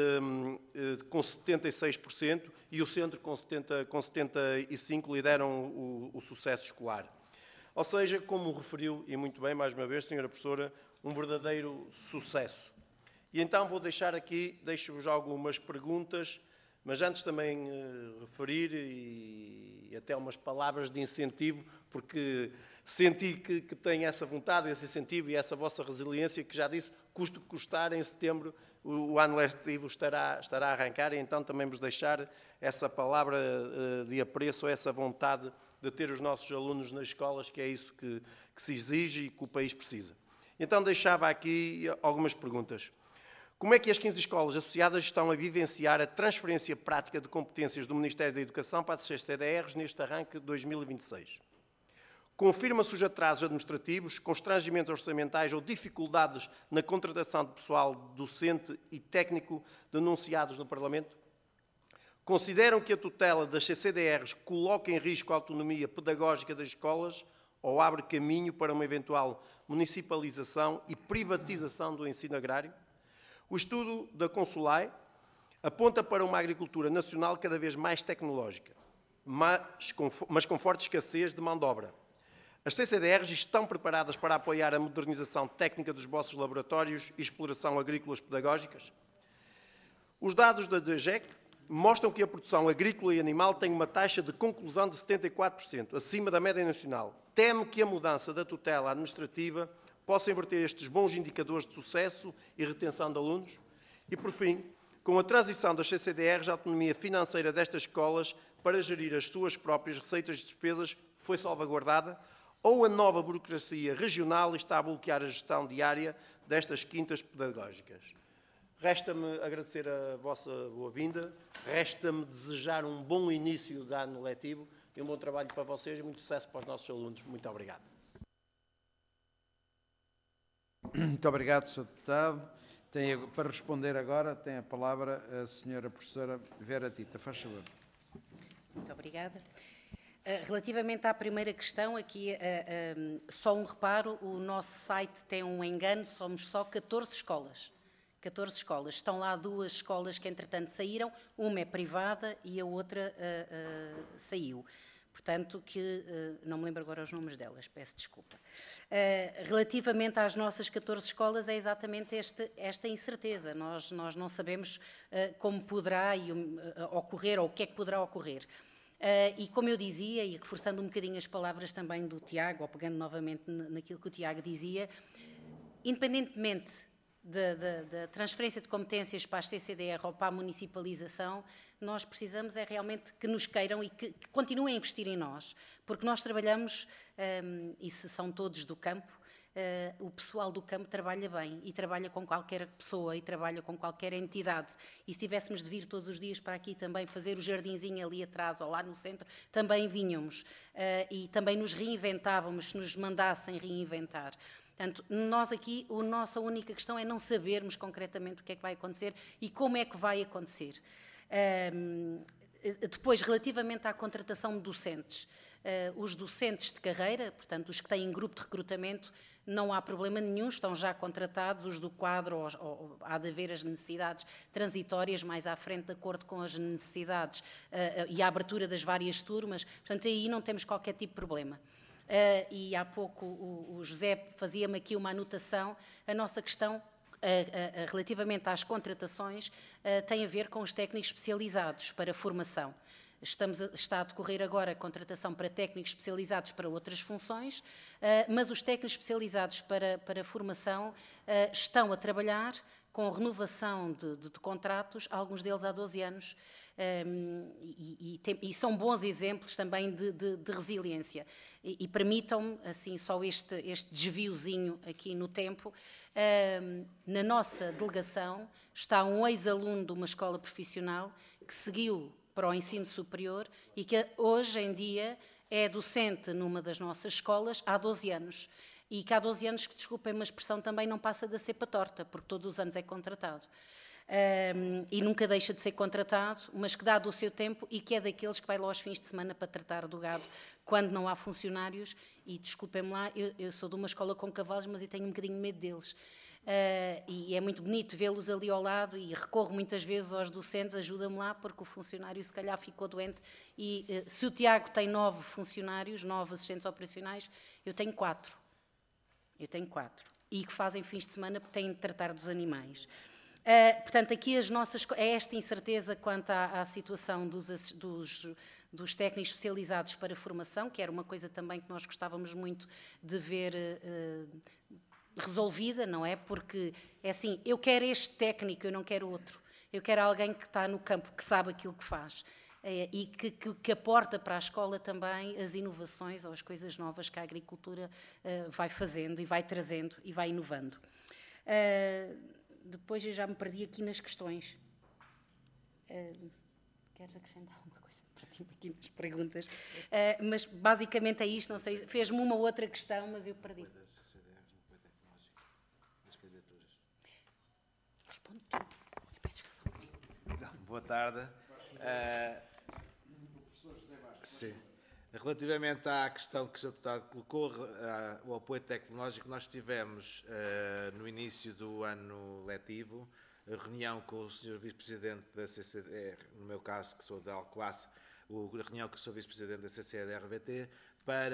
com setenta e seis por cento, e o centro, com setenta e cinco por cento, lideram o, o sucesso escolar. Ou seja, como referiu, e muito bem, mais uma vez, senhora professora, um verdadeiro sucesso. E então vou deixar aqui, deixo-vos algumas perguntas, mas antes também uh, referir e, e até umas palavras de incentivo, porque senti que, que tem essa vontade, esse incentivo e essa vossa resiliência, que já disse, custo que custar, em setembro o, o ano letivo estará, estará a arrancar, e então também vos deixar essa palavra uh, de apreço, essa vontade de ter os nossos alunos nas escolas, que é isso que, que se exige e que o país precisa. Então deixava aqui algumas perguntas. Como é que as quinze escolas associadas estão a vivenciar a transferência prática de competências do Ministério da Educação para as C C D Rs neste arranque de dois mil e vinte e seis? Confirma-se os atrasos administrativos, constrangimentos orçamentais ou dificuldades na contratação de pessoal docente e técnico denunciados no Parlamento? Consideram que a tutela das C C D Rs coloca em risco a autonomia pedagógica das escolas ou abre caminho para uma eventual municipalização e privatização do ensino agrário? O estudo da Consulai aponta para uma agricultura nacional cada vez mais tecnológica, mas com, mas com forte escassez de mão de obra. As C C D Rs estão preparadas para apoiar a modernização técnica dos vossos laboratórios e exploração agrícolas pedagógicas? Os dados da D G E C mostram que a produção agrícola e animal tem uma taxa de conclusão de setenta e quatro por cento, acima da média nacional. Teme que a mudança da tutela administrativa possa inverter estes bons indicadores de sucesso e retenção de alunos? E, por fim, com a transição das C C D Rs, a autonomia financeira destas escolas para gerir as suas próprias receitas e despesas foi salvaguardada? Ou a nova burocracia regional está a bloquear a gestão diária destas quintas pedagógicas? Resta-me agradecer a vossa boa-vinda, resta-me desejar um bom início de ano letivo e um bom trabalho para vocês e muito sucesso para os nossos alunos. Muito obrigado. Muito obrigado, senhor Deputado. Tem, para responder agora, tem a palavra a senhora professora Vera Tita. Faz favor. Muito obrigada. Relativamente à primeira questão, aqui uh, um, só um reparo, o nosso site tem um engano, somos só catorze escolas. catorze escolas. Estão lá duas escolas que, entretanto, saíram, uma é privada e a outra uh, uh, saiu. Portanto, que uh, não me lembro agora os nomes delas, peço desculpa. Uh, relativamente às nossas catorze escolas, é exatamente este, esta incerteza. Nós, nós não sabemos uh, como poderá e, uh, ocorrer ou o que é que poderá ocorrer. Uh, e como eu dizia, e reforçando um bocadinho as palavras também do Tiago, ou pegando novamente naquilo que o Tiago dizia, independentemente da, da, da transferência de competências para as C C D R ou para a municipalização, nós precisamos é realmente que nos queiram e que, que continuem a investir em nós, porque nós trabalhamos, um, e se são todos do campo, Uh, o pessoal do campo trabalha bem e trabalha com qualquer pessoa e trabalha com qualquer entidade. E se tivéssemos de vir todos os dias para aqui também fazer o jardinzinho ali atrás ou lá no centro, também vinhamos. Uh, e também nos reinventávamos, se nos mandassem reinventar. Portanto, nós aqui, a nossa única questão é não sabermos concretamente o que é que vai acontecer e como é que vai acontecer. Um, depois, relativamente à contratação de docentes, uh, os docentes de carreira, portanto, os que têm grupo de recrutamento, não há problema nenhum, estão já contratados, os do quadro, ou, ou, há de haver as necessidades transitórias mais à frente, de acordo com as necessidades uh, e a abertura das várias turmas, portanto, aí não temos qualquer tipo de problema. Uh, e há pouco o, o José fazia-me aqui uma anotação, a nossa questão, uh, uh, uh, relativamente às contratações, uh, tem a ver com os técnicos especializados para formação. Estamos a, está a decorrer agora a contratação para técnicos especializados para outras funções, uh, mas os técnicos especializados para, para formação uh, estão a trabalhar com renovação de, de, de contratos, alguns deles há doze anos, um, e, e, tem, e são bons exemplos também de, de, de resiliência. E, e permitam-me, assim, só este, este desviozinho aqui no tempo, um, na nossa delegação está um ex-aluno de uma escola profissional que seguiu para o ensino superior e que hoje em dia é docente numa das nossas escolas há doze anos. E que há doze anos, que desculpem-me a expressão, também não passa da cepa torta, porque todos os anos é contratado. Um, e nunca deixa de ser contratado, mas que dá do seu tempo e que é daqueles que vai lá aos fins de semana para tratar do gado quando não há funcionários. E desculpem-me lá, eu, eu sou de uma escola com cavalos, mas eu tenho um bocadinho de medo deles. Uh, e é muito bonito vê-los ali ao lado e recorro muitas vezes aos docentes, ajuda-me lá, porque o funcionário se calhar ficou doente e uh, se o Tiago tem nove funcionários, nove assistentes operacionais, eu tenho quatro. Eu tenho quatro. E que fazem fins de semana porque têm de tratar dos animais. Uh, portanto, aqui as nossas, é esta incerteza quanto à, à situação dos, dos, dos técnicos especializados para formação, que era uma coisa também que nós gostávamos muito de ver uh, resolvida, não é? Porque é assim, eu quero este técnico, eu não quero outro. Eu quero alguém que está no campo, que sabe aquilo que faz uh, e que, que, que aporta para a escola também as inovações ou as coisas novas que a agricultura uh, vai fazendo e vai trazendo e vai inovando. Uh, Depois eu já me perdi aqui nas questões. Uh, queres acrescentar alguma coisa para ti aqui nas perguntas? Uh, mas basicamente é isto, não sei, fez-me uma outra questão, mas eu perdi. Responde tu. Então, boa tarde. Uh, sim. Relativamente à questão que o senhor Deputado colocou, uh, o apoio tecnológico, nós tivemos uh, no início do ano letivo, reunião com o senhor Vice-Presidente da C C D R, no meu caso, que sou de Alcoace, a reunião com o senhor Vice-Presidente da C C D R V T, para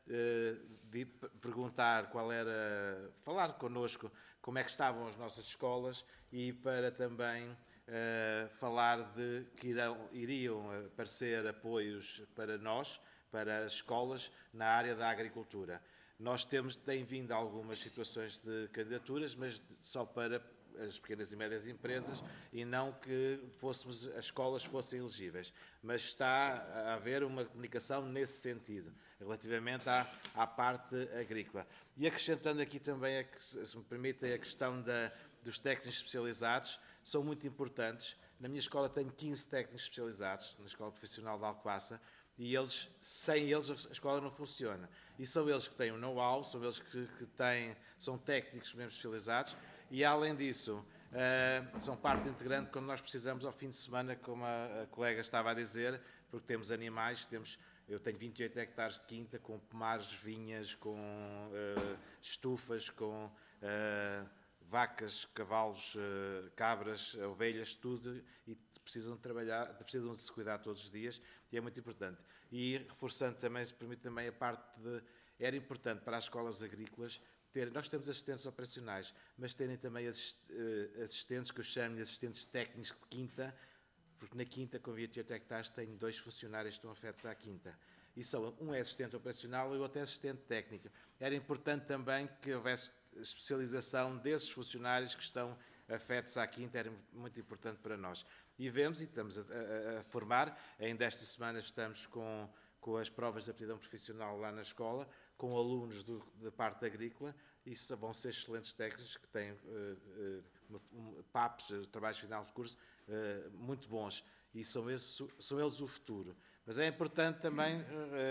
de perguntar qual era, falar connosco como é que estavam as nossas escolas e para também uh, falar de que irão, iriam aparecer apoios para nós, para as escolas na área da agricultura. Nós temos, tem vindo algumas situações de candidaturas, mas só para as pequenas e médias empresas e não que fôssemos, as escolas fossem elegíveis. Mas está a haver uma comunicação nesse sentido, relativamente à, à parte agrícola. E acrescentando aqui também, se me permitem, a questão da, dos técnicos especializados, são muito importantes. Na minha escola tenho quinze técnicos especializados, na Escola Profissional de Alcobaça, e eles, sem eles a escola não funciona. E são eles que têm o know-how, são eles que, que têm, são técnicos mesmo especializados, e além disso, uh, são parte integrante quando nós precisamos ao fim de semana, como a, a colega estava a dizer, porque temos animais, temos, eu tenho vinte e oito hectares de quinta, com pomares, vinhas, com uh, estufas, com uh, vacas, cavalos, uh, cabras, ovelhas, tudo, e precisam de trabalhar, precisam de se cuidar todos os dias, e é muito importante. E reforçando também, se permite também a parte de, era importante para as escolas agrícolas, ter, nós temos assistentes operacionais, mas terem também assistentes, que eu chamo de assistentes técnicos de quinta, porque na quinta, com vinte e oito hectares, tenho dois funcionários que estão afetos à quinta. E só um é assistente operacional e o outro é assistente técnico. Era importante também que houvesse especialização desses funcionários que estão afetos à quinta, era muito importante para nós. E vemos, e estamos a, a, a formar, ainda esta semana estamos com, com as provas de aptidão profissional lá na escola, com alunos do, da parte agrícola, e vão ser excelentes técnicos que têm uh, uh, um, P A Ps, trabalhos final de curso, uh, muito bons, e são, esses, são eles o futuro. Mas é importante também uh,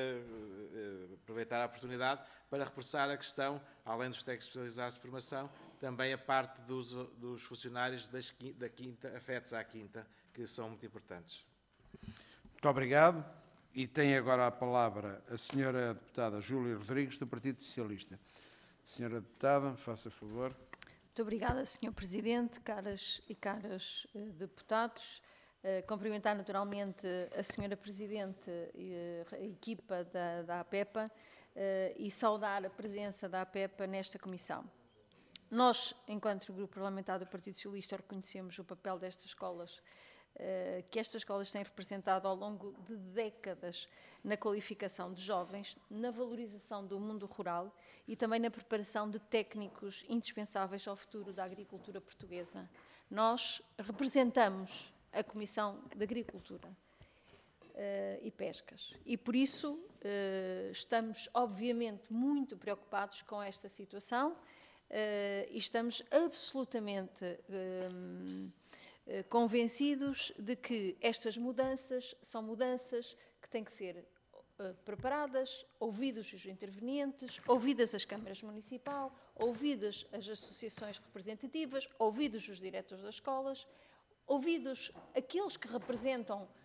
uh, aproveitar a oportunidade para reforçar a questão, além dos técnicos especializados de formação, também a parte dos, dos funcionários das, da quinta, afetos à quinta, que são muito importantes. Muito obrigado. E tem agora a palavra a senhora deputada Júlia Rodrigues, do Partido Socialista. Senhora deputada, faça favor. Muito obrigada, senhor Presidente, caras e caras eh, deputados. Eh, cumprimentar naturalmente a senhora Presidente e a equipa da, da APEPA eh, e saudar a presença da APEPA nesta comissão. Nós, enquanto Grupo Parlamentar do Partido Socialista, reconhecemos o papel destas escolas, que estas escolas têm representado ao longo de décadas na qualificação de jovens, na valorização do mundo rural e também na preparação de técnicos indispensáveis ao futuro da agricultura portuguesa. Nós representamos a Comissão de Agricultura uh, e Pescas e, por isso, uh, estamos, obviamente, muito preocupados com esta situação uh, e estamos absolutamente uh, convencidos de que estas mudanças são mudanças que têm que ser uh, preparadas, ouvidos os intervenientes, ouvidas as câmaras municipais, ouvidas as associações representativas, ouvidos os diretores das escolas, ouvidos aqueles que representam uh,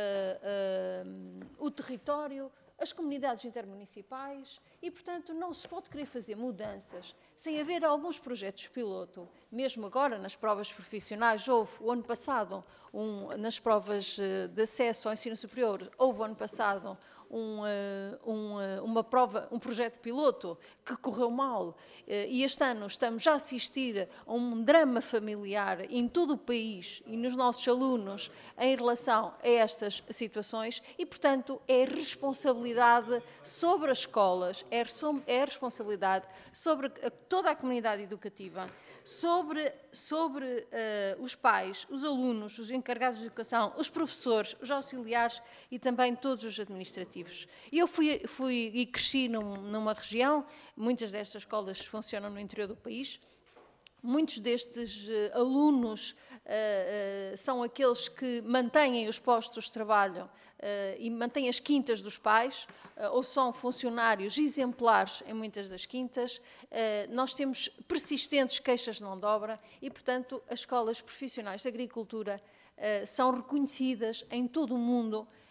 uh, o território, as comunidades intermunicipais e, portanto, não se pode querer fazer mudanças sem haver alguns projetos piloto. Mesmo agora, nas provas profissionais, houve o ano passado, um, nas provas de acesso ao ensino superior, houve o ano passado um, um, uma prova, um projeto piloto que correu mal e este ano estamos já a assistir a um drama familiar em todo o país e nos nossos alunos em relação a estas situações e, portanto, é responsabilidade sobre as escolas, é, é responsabilidade sobre toda a comunidade educativa, sobre, sobre uh, os pais, os alunos, os encarregados de educação, os professores, os auxiliares e também todos os administrativos. Eu fui, fui e cresci num, numa região, muitas destas escolas funcionam no interior do país, muitos destes uh, alunos uh, uh, são aqueles que mantêm os postos de trabalho uh, e mantêm as quintas dos pais, uh, ou são funcionários exemplares em muitas das quintas. Uh, nós temos persistentes queixas de mão de obra e, portanto, as escolas profissionais de agricultura uh, são reconhecidas em todo o mundo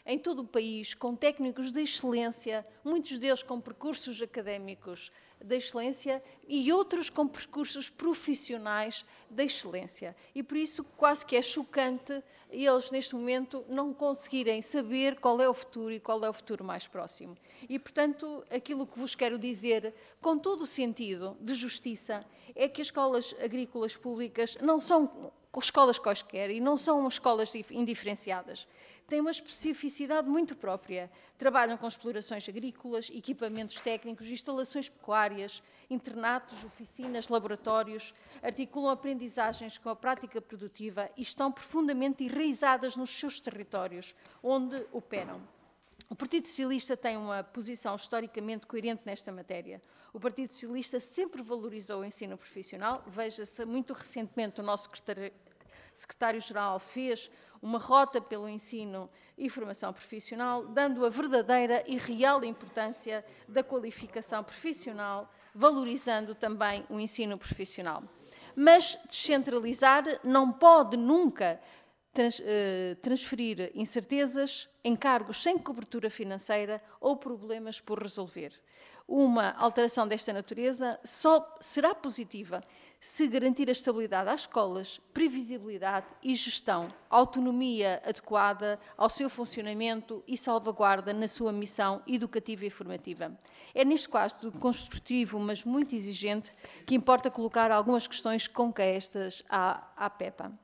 em todo o país, com técnicos de excelência, muitos deles com percursos académicos de excelência e outros com percursos profissionais de excelência. E por isso quase que é chocante eles, neste momento, não conseguirem saber qual é o futuro e qual é o futuro mais próximo. E, portanto, aquilo que vos quero dizer, com todo o sentido de justiça, é que as escolas agrícolas públicas não são escolas quaisquer e não são escolas indiferenciadas. Têm uma especificidade muito própria. Trabalham com explorações agrícolas, equipamentos técnicos, instalações pecuárias, internatos, oficinas, laboratórios, articulam aprendizagens com a prática produtiva e estão profundamente enraizadas nos seus territórios, onde operam. O Partido Socialista tem uma posição historicamente coerente nesta matéria. O Partido Socialista sempre valorizou o ensino profissional. Veja-se, muito recentemente, o nosso secretário-geral fez uma rota pelo ensino e formação profissional, dando a verdadeira e real importância da qualificação profissional, valorizando também o ensino profissional. Mas descentralizar não pode nunca trans, eh, transferir incertezas, encargos sem cobertura financeira ou problemas por resolver. Uma alteração desta natureza só será positiva se garantir a estabilidade às escolas, previsibilidade e gestão, autonomia adequada ao seu funcionamento e salvaguarda na sua missão educativa e formativa. É neste quadro construtivo, mas muito exigente, que importa colocar algumas questões concretas à, à PEPA.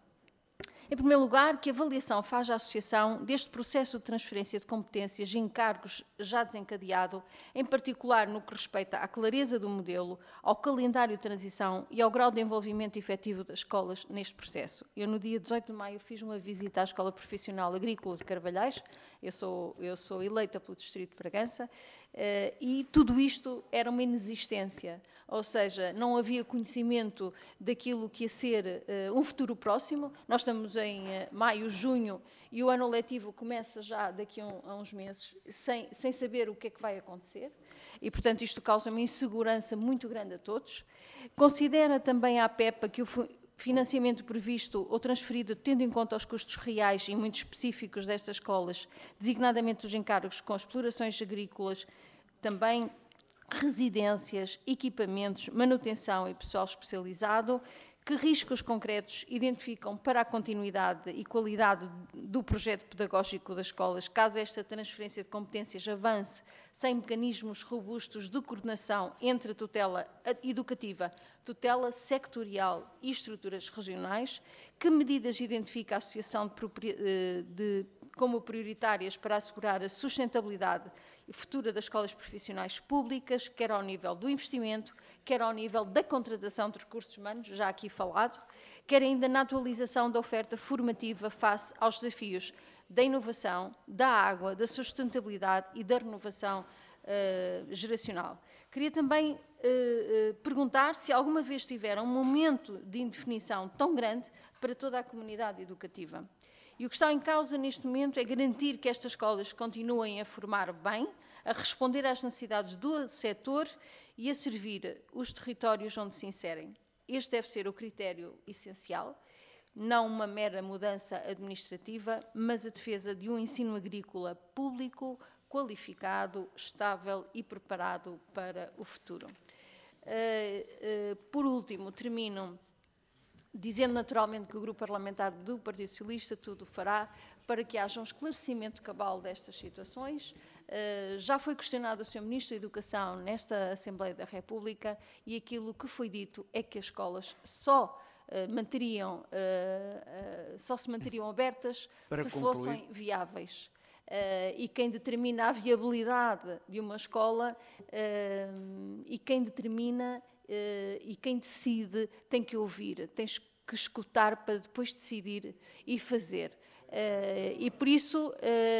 Em primeiro lugar, que avaliação faz a Associação deste processo de transferência de competências e encargos já desencadeado, em particular no que respeita à clareza do modelo, ao calendário de transição e ao grau de envolvimento efetivo das escolas neste processo. Eu, no dia dezoito de maio, fiz uma visita à Escola Profissional Agrícola de Carvalhais, eu sou, eu sou eleita pelo Distrito de Bragança, e tudo isto era uma inexistência, ou seja, não havia conhecimento daquilo que ia ser um futuro próximo. Nós estamos em maio, junho, e o ano letivo começa já daqui a uns meses, sem, sem saber o que é que vai acontecer, e, portanto, isto causa uma insegurança muito grande a todos. Considera também a PEPA que o financiamento previsto ou transferido, tendo em conta os custos reais e muito específicos destas escolas, designadamente os encargos com explorações agrícolas, também residências, equipamentos, manutenção e pessoal especializado, que riscos concretos identificam para a continuidade e qualidade do projeto pedagógico das escolas, caso esta transferência de competências avance sem mecanismos robustos de coordenação entre a tutela educativa, tutela sectorial e estruturas regionais? Que medidas identifica a Associação de, de, como prioritárias para assegurar a sustentabilidade futura das escolas profissionais públicas, quer ao nível do investimento, quer ao nível da contratação de recursos humanos, já aqui falado, quer ainda na atualização da oferta formativa face aos desafios da inovação, da água, da sustentabilidade e da renovação uh, geracional. Queria também uh, uh, perguntar se alguma vez tiveram um momento de indefinição tão grande para toda a comunidade educativa. E o que está em causa neste momento é garantir que estas escolas continuem a formar bem, a responder às necessidades do setor e a servir os territórios onde se inserem. Este deve ser o critério essencial, não uma mera mudança administrativa, mas a defesa de um ensino agrícola público, qualificado, estável e preparado para o futuro. Uh, uh, por último, termino dizendo naturalmente que o Grupo Parlamentar do Partido Socialista tudo fará para que haja um esclarecimento cabal destas situações. Uh, já foi questionado o senhor Ministro da Educação nesta Assembleia da República e aquilo que foi dito é que as escolas só, uh, manteriam, uh, uh, só se manteriam abertas para se concluir. Fossem viáveis. Uh, e quem determina a viabilidade de uma escola uh, e quem determina Uh, e quem decide tem que ouvir, tens que escutar para depois decidir e fazer. Uh, e por isso,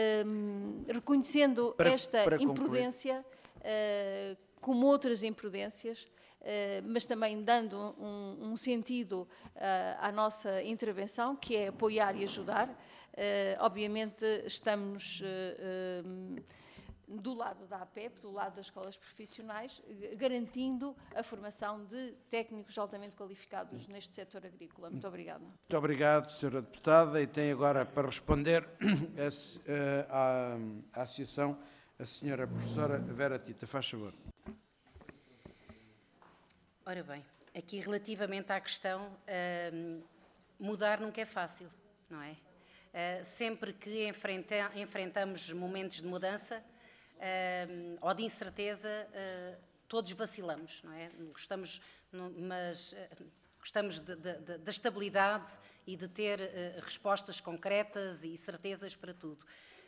uh, reconhecendo para, esta para imprudência, uh, como outras imprudências, uh, mas também dando um, um sentido uh, à nossa intervenção, que é apoiar e ajudar, uh, obviamente estamos... Uh, uh, do lado da A P E P, do lado das escolas profissionais, garantindo a formação de técnicos altamente qualificados neste setor agrícola. Muito obrigada. Muito obrigado, senhora Deputada. E tem agora para responder à, à Associação a senhora Professora Vera Tita. Faz favor. Ora bem, aqui relativamente à questão, uh, mudar nunca é fácil, não é? Uh, sempre que enfrenta, enfrentamos momentos de mudança uh, ou de incerteza, uh, todos vacilamos, não é? Gostamos, mas uh, gostamos de, de, de, da estabilidade e de ter uh, respostas concretas e certezas para tudo.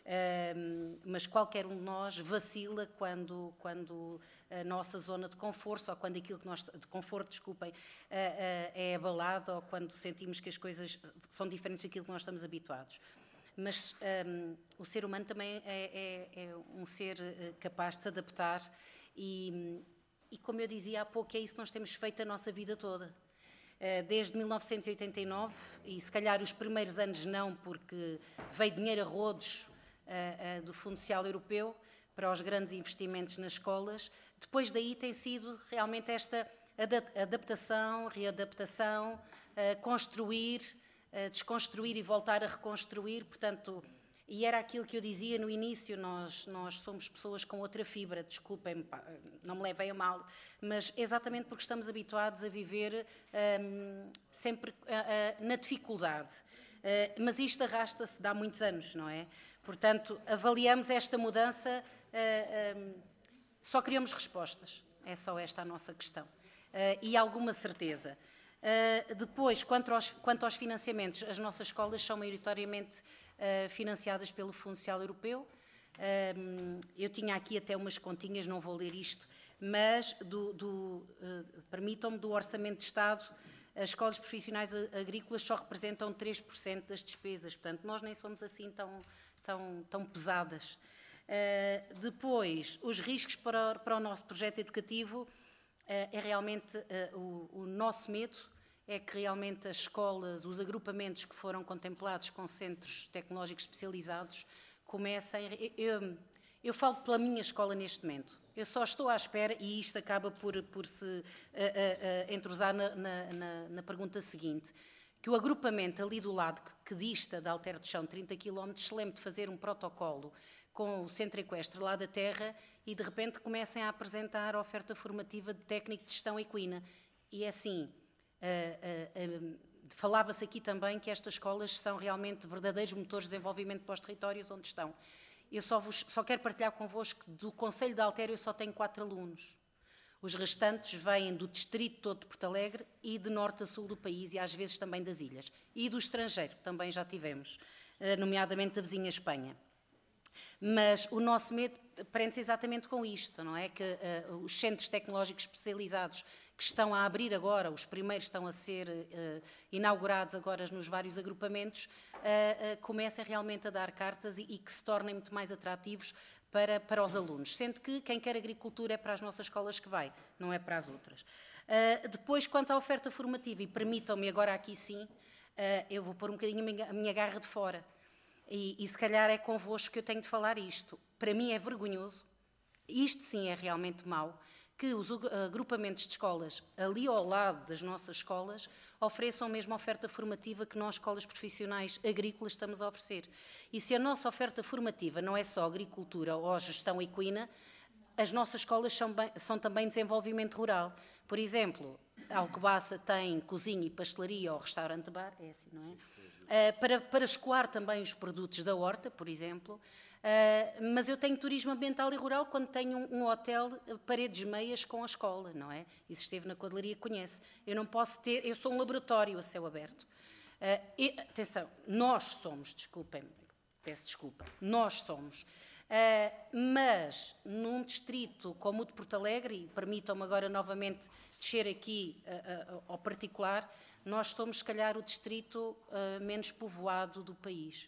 Uh, mas qualquer um de nós vacila quando, quando a nossa zona de conforto, ou quando aquilo que nós, de conforto, desculpem, uh, uh, é abalado, ou quando sentimos que as coisas são diferentes daquilo que nós estamos habituados. Mas um, o ser humano também é, é, é um ser capaz de se adaptar e, e, como eu dizia há pouco, é isso que nós temos feito a nossa vida toda. Desde mil novecentos e oitenta e nove, e se calhar os primeiros anos não, porque veio dinheiro a rodos uh, uh, do Fundo Social Europeu para os grandes investimentos nas escolas. Depois daí tem sido realmente esta adaptação, readaptação, uh, construir, uh, desconstruir e voltar a reconstruir. Portanto, e era aquilo que eu dizia no início, nós, nós somos pessoas com outra fibra, desculpem-me, não me levem a mal, mas exatamente porque estamos habituados a viver um, sempre uh, uh, na dificuldade. Uh, mas isto arrasta-se de há muitos anos, não é? Portanto, avaliamos esta mudança, uh, um, só queríamos respostas, é só esta a nossa questão. Uh, e alguma certeza. Uh, depois, quanto aos, quanto aos financiamentos, as nossas escolas são maioritariamente Uh, financiadas pelo Fundo Social Europeu. Um, eu tinha aqui até umas continhas, não vou ler isto, mas do, do, uh, permitam-me, do Orçamento de Estado, as escolas profissionais agrícolas só representam três por cento das despesas, portanto, nós nem somos assim tão, tão, tão pesadas. Uh, depois, os riscos para, para o nosso projeto educativo, uh, é realmente uh, o, o nosso medo, é que realmente as escolas, os agrupamentos que foram contemplados com centros tecnológicos especializados comecem... Eu, eu falo pela minha escola neste momento. Eu só estou à espera, e isto acaba por, por se uh, uh, uh, entrosar na, na, na, na pergunta seguinte, que o agrupamento ali do lado, que, que dista da Altero do Chão trinta quilómetros, se lembre de fazer um protocolo com o Centro Equestre lá da Terra e de repente comecem a apresentar a oferta formativa de técnico de gestão equina. E é assim... Uh, uh, uh, falava-se aqui também que estas escolas são realmente verdadeiros motores de desenvolvimento para os territórios onde estão. Eu só, vos, só quero partilhar convosco que do Concelho de Altério eu só tenho quatro alunos. Os restantes vêm do distrito todo de Porto Alegre e de norte a sul do país e às vezes também das ilhas. E do estrangeiro, também já tivemos, uh, nomeadamente da vizinha Espanha. Mas o nosso medo prende-se exatamente com isto, não é? Que uh, os centros tecnológicos especializados que estão a abrir agora, os primeiros estão a ser uh, inaugurados agora nos vários agrupamentos, uh, uh, comecem realmente a dar cartas e, e que se tornem muito mais atrativos para, para os alunos. Sendo que quem quer agricultura é para as nossas escolas que vai, não é para as outras. Uh, depois, quanto à oferta formativa, e permitam-me agora aqui sim, uh, eu vou pôr um bocadinho a minha, a minha garra de fora. E, e se calhar é convosco que eu tenho de falar isto. Para mim é vergonhoso, isto sim é realmente mau, que os agrupamentos de escolas ali ao lado das nossas escolas ofereçam a mesma oferta formativa que nós, escolas profissionais agrícolas, estamos a oferecer. E se a nossa oferta formativa não é só agricultura ou gestão equina, as nossas escolas são, bem, são também desenvolvimento rural. Por exemplo, Alcobaça tem cozinha e pastelaria ou restaurante-bar, é assim, não é? Uh, para, para escoar também os produtos da horta, por exemplo, uh, mas eu tenho turismo ambiental e rural quando tenho um, um hotel paredes meias com a escola, não é? E se esteve na Codelaria conhece. Eu não posso ter, eu sou um laboratório a céu aberto. Uh, e, atenção, nós somos, desculpem-me, peço desculpa, nós somos. Uh, mas num distrito como o de Porto Alegre, e permitam-me agora novamente descer aqui uh, uh, ao particular, nós somos, se calhar, o distrito uh, menos povoado do país.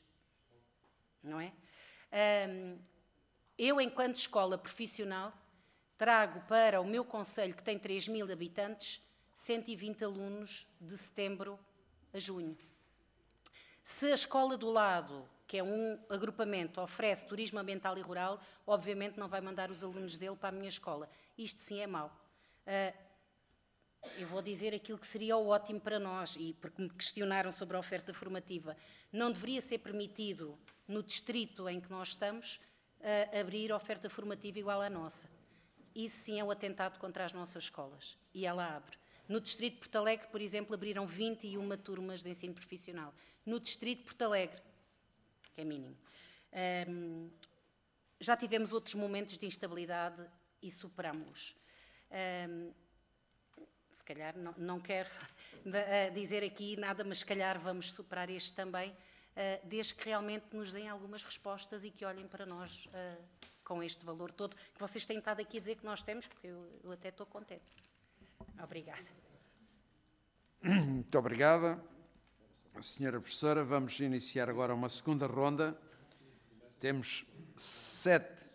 Não é? Um, eu, enquanto escola profissional, trago para o meu concelho, que tem três mil habitantes, cento e vinte alunos de setembro a junho. Se a escola do lado, que é um agrupamento, oferece turismo ambiental e rural, obviamente não vai mandar os alunos dele para a minha escola. Isto sim é mau. Uh, eu vou dizer aquilo que seria o ótimo para nós, e porque me questionaram sobre a oferta formativa. Não deveria ser permitido, no distrito em que nós estamos, uh, abrir oferta formativa igual à nossa. Isso sim é um atentado contra as nossas escolas. E ela abre. No distrito de Porto Alegre, por exemplo, abriram vinte e uma turmas de ensino profissional. No distrito de Porto Alegre, que é mínimo. Um, já tivemos outros momentos de instabilidade e superámos-los. Um, se calhar, não, não quero dizer aqui nada, mas se calhar vamos superar este também, uh, desde que realmente nos deem algumas respostas e que olhem para nós uh, com este valor todo, que vocês têm estado aqui a dizer que nós temos, porque eu, eu até estou contente. Obrigada. Muito obrigada, senhora professora. Vamos iniciar agora uma segunda ronda. Temos sete.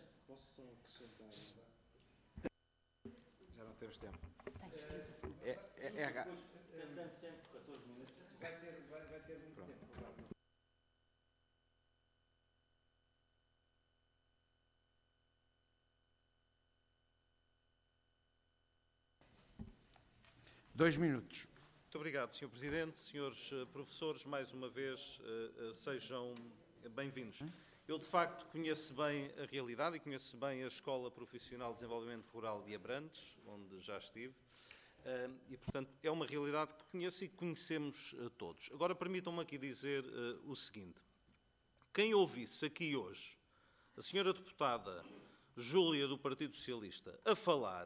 Já não temos tempo. É, é, é, é... Dois minutos. Muito obrigado, senhor Presidente. Senhores professores, mais uma vez, sejam bem-vindos. Eu, de facto, conheço bem a realidade e conheço bem a Escola Profissional de Desenvolvimento Rural de Abrantes, onde já estive, e, portanto, é uma realidade que conheço e que conhecemos todos. Agora, permitam-me aqui dizer o seguinte. Quem ouvisse aqui hoje a senhora deputada Júlia, do Partido Socialista, a falar,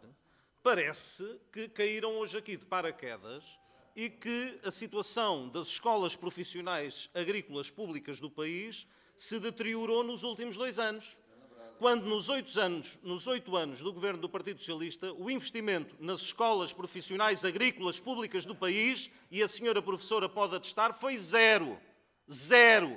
parece que caíram hoje aqui de paraquedas e que a situação das escolas profissionais agrícolas públicas do país se deteriorou nos últimos dois anos, quando nos oito anos, nos oito anos do governo do Partido Socialista, o investimento nas escolas profissionais agrícolas públicas do país, e a senhora professora pode atestar, foi zero. Zero.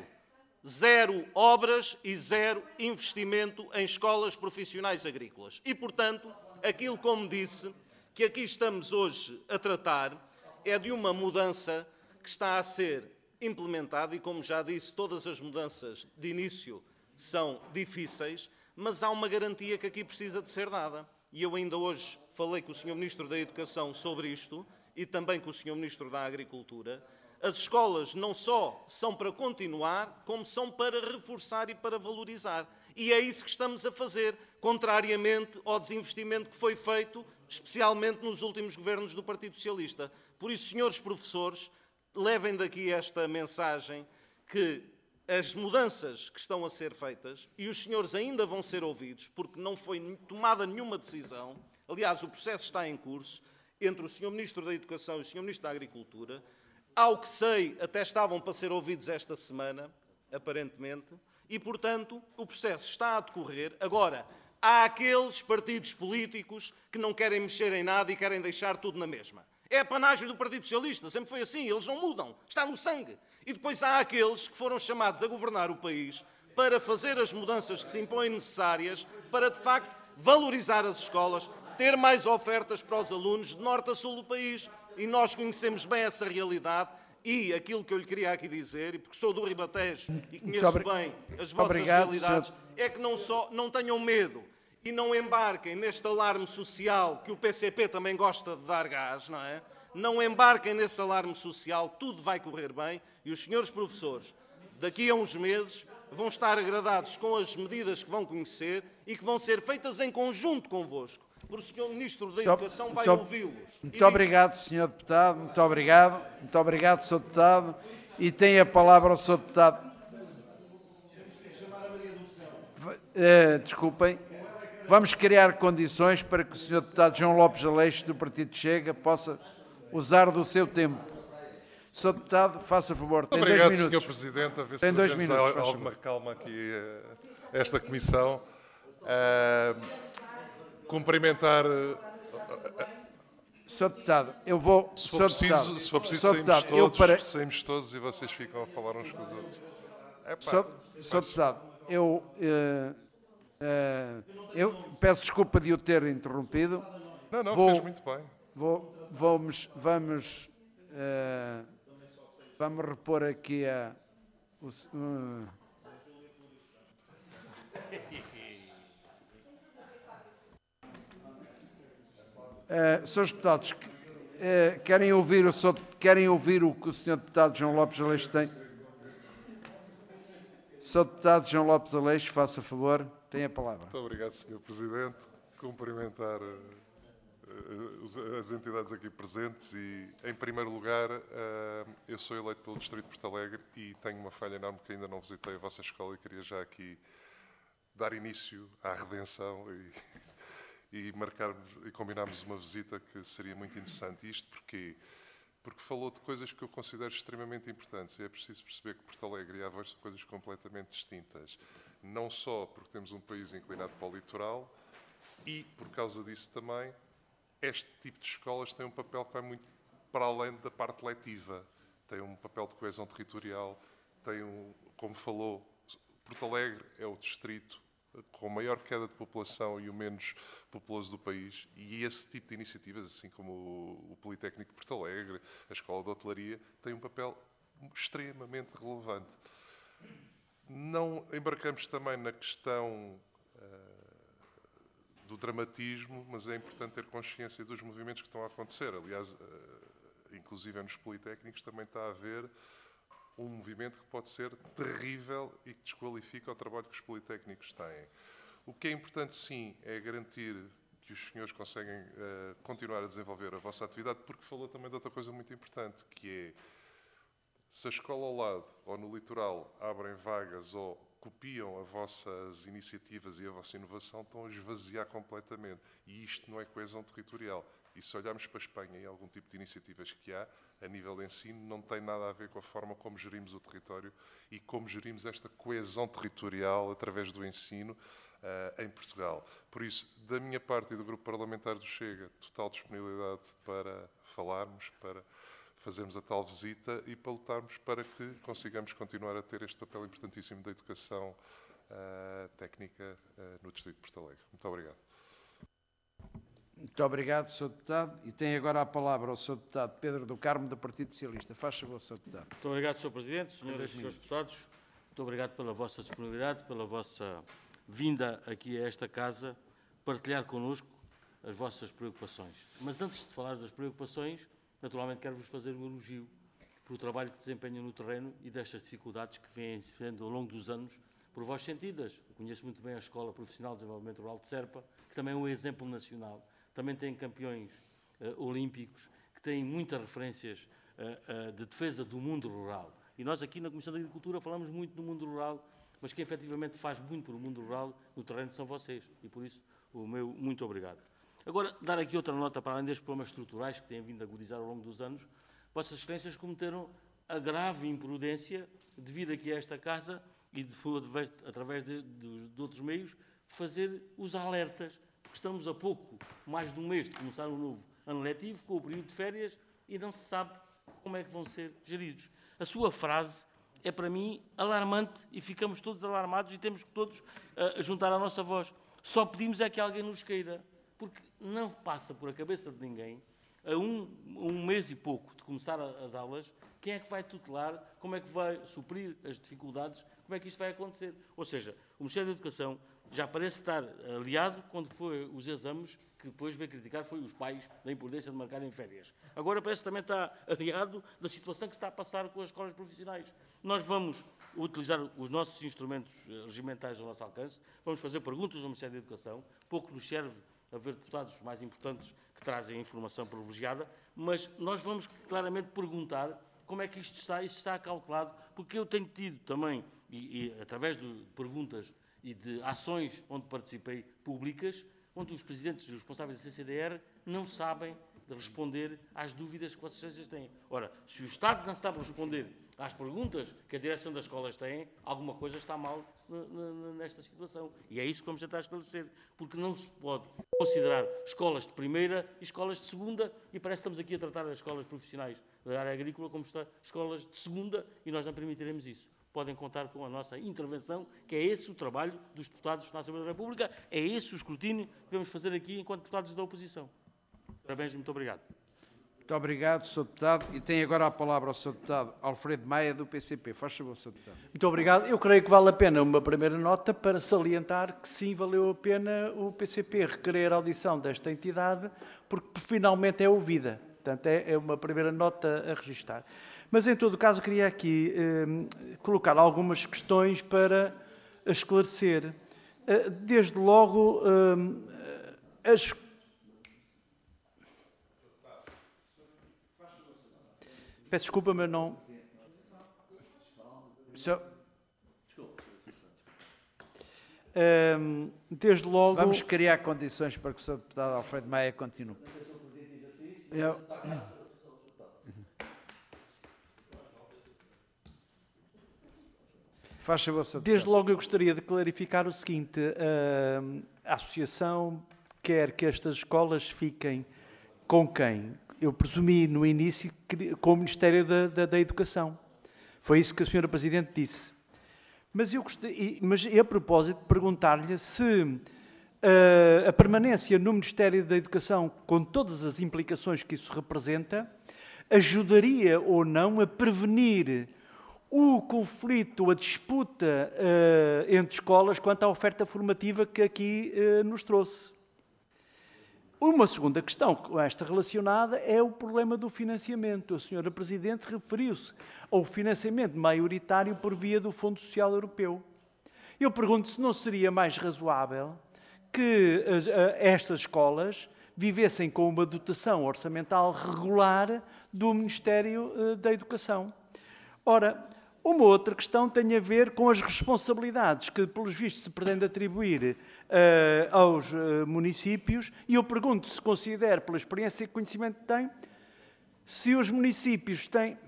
Zero obras e zero investimento em escolas profissionais agrícolas. E, portanto, aquilo, como disse, que aqui estamos hoje a tratar é de uma mudança que está a ser implementada e, como já disse, todas as mudanças de início são difíceis, mas há uma garantia que aqui precisa de ser dada. E eu ainda hoje falei com o senhor Ministro da Educação sobre isto e também com o senhor Ministro da Agricultura. As escolas não só são para continuar, como são para reforçar e para valorizar. E é isso que estamos a fazer, contrariamente ao desinvestimento que foi feito, especialmente nos últimos governos do Partido Socialista. Por isso, senhores professores, levem daqui esta mensagem que as mudanças que estão a ser feitas, e os senhores ainda vão ser ouvidos, porque não foi tomada nenhuma decisão, aliás, o processo está em curso, entre o senhor Ministro da Educação e o senhor Ministro da Agricultura. Ao que sei, até estavam para ser ouvidos esta semana, aparentemente, e, portanto, o processo está a decorrer. Agora, há aqueles partidos políticos que não querem mexer em nada e querem deixar tudo na mesma. É a panagem do Partido Socialista, sempre foi assim, eles não mudam, está no sangue. E depois há aqueles que foram chamados a governar o país para fazer as mudanças que se impõem necessárias para, de facto, valorizar as escolas, ter mais ofertas para os alunos de norte a sul do país. E nós conhecemos bem essa realidade e aquilo que eu lhe queria aqui dizer, e porque sou do Ribatejo e conheço bem as vossas Obrigado, realidades, senhor. é que não, só, não tenham medo e não embarquem neste alarme social que o P C P também gosta de dar gás, não é? Não embarquem nesse alarme social, tudo vai correr bem e os senhores professores, daqui a uns meses, vão estar agradados com as medidas que vão conhecer e que vão ser feitas em conjunto convosco. Porque o senhor Ministro da Educação vai ouvi-los. Muito obrigado, senhor Deputado. Muito obrigado. Muito obrigado, senhor Deputado. E tem a palavra o senhor Deputado. Uh, desculpem. Vamos criar condições para que o senhor Deputado João Lopes Aleixo, do Partido Chega, possa usar do seu tempo. senhor Deputado, faça favor, tem obrigado, dois minutos. senhor Presidente. A ver se tem dois trazemos minutos, faz alguma favor. calma aqui a esta comissão. Uh, cumprimentar... senhor Deputado, eu vou... Se for senhor preciso, Deputado, se for preciso senhor saímos, Deputado, todos, eu para... saímos todos e vocês ficam a falar uns com os outros. Epá, senhor, senhor Deputado, eu, uh, uh, eu peço desculpa de o ter interrompido. Não, não, vou, fez muito bem. Vou, vamos, vamos, uh, vamos repor aqui a... O, uh, Uh, senhores deputados, uh, querem, ouvir o, querem ouvir o que o senhor Deputado João Lopes Aleixo tem? senhor Deputado João Lopes Aleixo, faça favor, tem a palavra. Muito obrigado, senhor Presidente. Cumprimentar uh, uh, as entidades aqui presentes e, em primeiro lugar, uh, eu sou eleito pelo Distrito de Porto Alegre e tenho uma falha enorme que ainda não visitei a vossa escola e queria já aqui dar início à redenção e... e marcarmos e combinarmos uma visita que seria muito interessante. E isto porquê? Porque falou de coisas que eu considero extremamente importantes e é preciso perceber que Porto Alegre e Aveiro são coisas completamente distintas. Não só porque temos um país inclinado para o litoral e, por causa disso também, este tipo de escolas tem um papel que vai muito para além da parte letiva. Tem um papel de coesão territorial, tem um, como falou, Porto Alegre é o distrito com a maior queda de população e o menos populoso do país, e esse tipo de iniciativas, assim como o Politécnico de Porto Alegre, a Escola de Hotelaria, tem um papel extremamente relevante. Não embarcamos também na questão uh, do dramatismo, mas é importante ter consciência dos movimentos que estão a acontecer. Aliás, uh, inclusive nos Politécnicos também está a haver um movimento que pode ser terrível e que desqualifica o trabalho que os politécnicos têm. O que é importante, sim, é garantir que os senhores conseguem uh, continuar a desenvolver a vossa atividade, porque falou também de outra coisa muito importante, que é, se a escola ao lado ou no litoral abrem vagas ou copiam as vossas iniciativas e a vossa inovação, estão a esvaziar completamente. E isto não é coesão territorial. E se olharmos para a Espanha e algum tipo de iniciativas que há, a nível de ensino, não tem nada a ver com a forma como gerimos o território e como gerimos esta coesão territorial através do ensino uh, em Portugal. Por isso, da minha parte e do Grupo Parlamentar do Chega, total disponibilidade para falarmos, para fazermos a tal visita e para lutarmos para que consigamos continuar a ter este papel importantíssimo da educação uh, técnica uh, no Distrito de Porto Alegre. Muito obrigado. Muito obrigado, senhor Deputado. E tem agora a palavra o senhor Deputado Pedro do Carmo, do Partido Socialista. Faz favor, senhor Deputado. Muito obrigado, senhor Presidente, senhoras e senhores deputados. Muito obrigado pela vossa disponibilidade, pela vossa vinda aqui a esta casa, partilhar connosco as vossas preocupações. Mas antes de falar das preocupações, naturalmente quero-vos fazer um elogio pelo trabalho que desempenham no terreno e destas dificuldades que vêm sendo ao longo dos anos por vós sentidas. Eu conheço muito bem a Escola Profissional de Desenvolvimento Rural de Serpa, que também é um exemplo nacional. Também tem campeões uh, olímpicos, que têm muitas referências uh, uh, de defesa do mundo rural. E nós aqui na Comissão de Agricultura falamos muito do mundo rural, mas quem efetivamente faz muito por o mundo rural no terreno são vocês. E por isso, o meu muito obrigado. Agora, dar aqui outra nota para além destes problemas estruturais que têm vindo a agudizar ao longo dos anos. Vossas Excelências cometeram a grave imprudência de vir aqui a esta casa e, de, através de, de, de outros meios, fazer os alertas. Estamos a pouco, mais de um mês de começar um novo ano letivo, com o período de férias, e não se sabe como é que vão ser geridos. A sua frase é, para mim, alarmante e ficamos todos alarmados e temos que todos uh, juntar a nossa voz. Só pedimos é que alguém nos queira, porque não passa por a cabeça de ninguém, a um, um mês e pouco de começar a, as aulas, quem é que vai tutelar, como é que vai suprir as dificuldades, como é que isto vai acontecer. Ou seja, o Ministério da Educação já parece estar aliado quando foi os exames, que depois veio criticar foi os pais da imprudência de marcarem férias. Agora parece que também está aliado da situação que se está a passar com as escolas profissionais. Nós vamos utilizar os nossos instrumentos regimentais ao nosso alcance, vamos fazer perguntas ao Ministério da Educação, pouco nos serve haver deputados mais importantes que trazem informação privilegiada, mas nós vamos claramente perguntar como é que isto está, isto está acautelado, porque eu tenho tido também, e, e através de perguntas e de ações onde participei públicas, onde os presidentes e os responsáveis da C C D R não sabem responder às dúvidas que vocês têm. Ora, se o Estado não sabe responder às perguntas que a direção das escolas tem, alguma coisa está mal nesta situação. E é isso que vamos tentar esclarecer, porque não se pode considerar escolas de primeira e escolas de segunda, e parece que estamos aqui a tratar as escolas profissionais da área agrícola como está escolas de segunda, e nós não permitiremos isso. Podem contar com a nossa intervenção, que é esse o trabalho dos deputados na Assembleia da República, é esse o escrutínio que vamos fazer aqui enquanto deputados da oposição. Parabéns, muito obrigado. Muito obrigado, senhor Deputado. E tem agora a palavra o senhor Deputado Alfredo Maia, do P C P. Faz favor, senhor Deputado. Muito obrigado. Eu creio que vale a pena uma primeira nota para salientar que sim, valeu a pena o P C P requerer a audição desta entidade, porque finalmente é ouvida. Portanto, é, é uma primeira nota a registrar. Mas, em todo o caso, queria aqui eh, colocar algumas questões para esclarecer. Eh, desde logo, eh, as Peço desculpa, mas não... Um, desde logo... Vamos criar condições para que o senhor Deputado Alfredo Maia continue. Eu... Faz favor, senhor Deputado. Desde logo eu gostaria de clarificar o seguinte. A Associação quer que estas escolas fiquem com quem? Eu presumi no início que, com o Ministério da, da, da Educação. Foi isso que a senhora Presidente disse. Mas, eu gostei, mas a propósito, perguntar-lhe se uh, a permanência no Ministério da Educação, com todas as implicações que isso representa, ajudaria ou não a prevenir o conflito, a disputa uh, entre escolas quanto à oferta formativa que aqui uh, nos trouxe. Uma segunda questão com esta relacionada é o problema do financiamento. A senhora Presidente referiu-se ao financiamento maioritário por via do Fundo Social Europeu. Eu pergunto se não seria mais razoável que as, estas escolas vivessem com uma dotação orçamental regular do Ministério da Educação. Ora, uma outra questão tem a ver com as responsabilidades que, pelos vistos, se pretende atribuir uh, aos uh, municípios, e eu pergunto se considera, pela experiência e conhecimento que tem, se os municípios têm...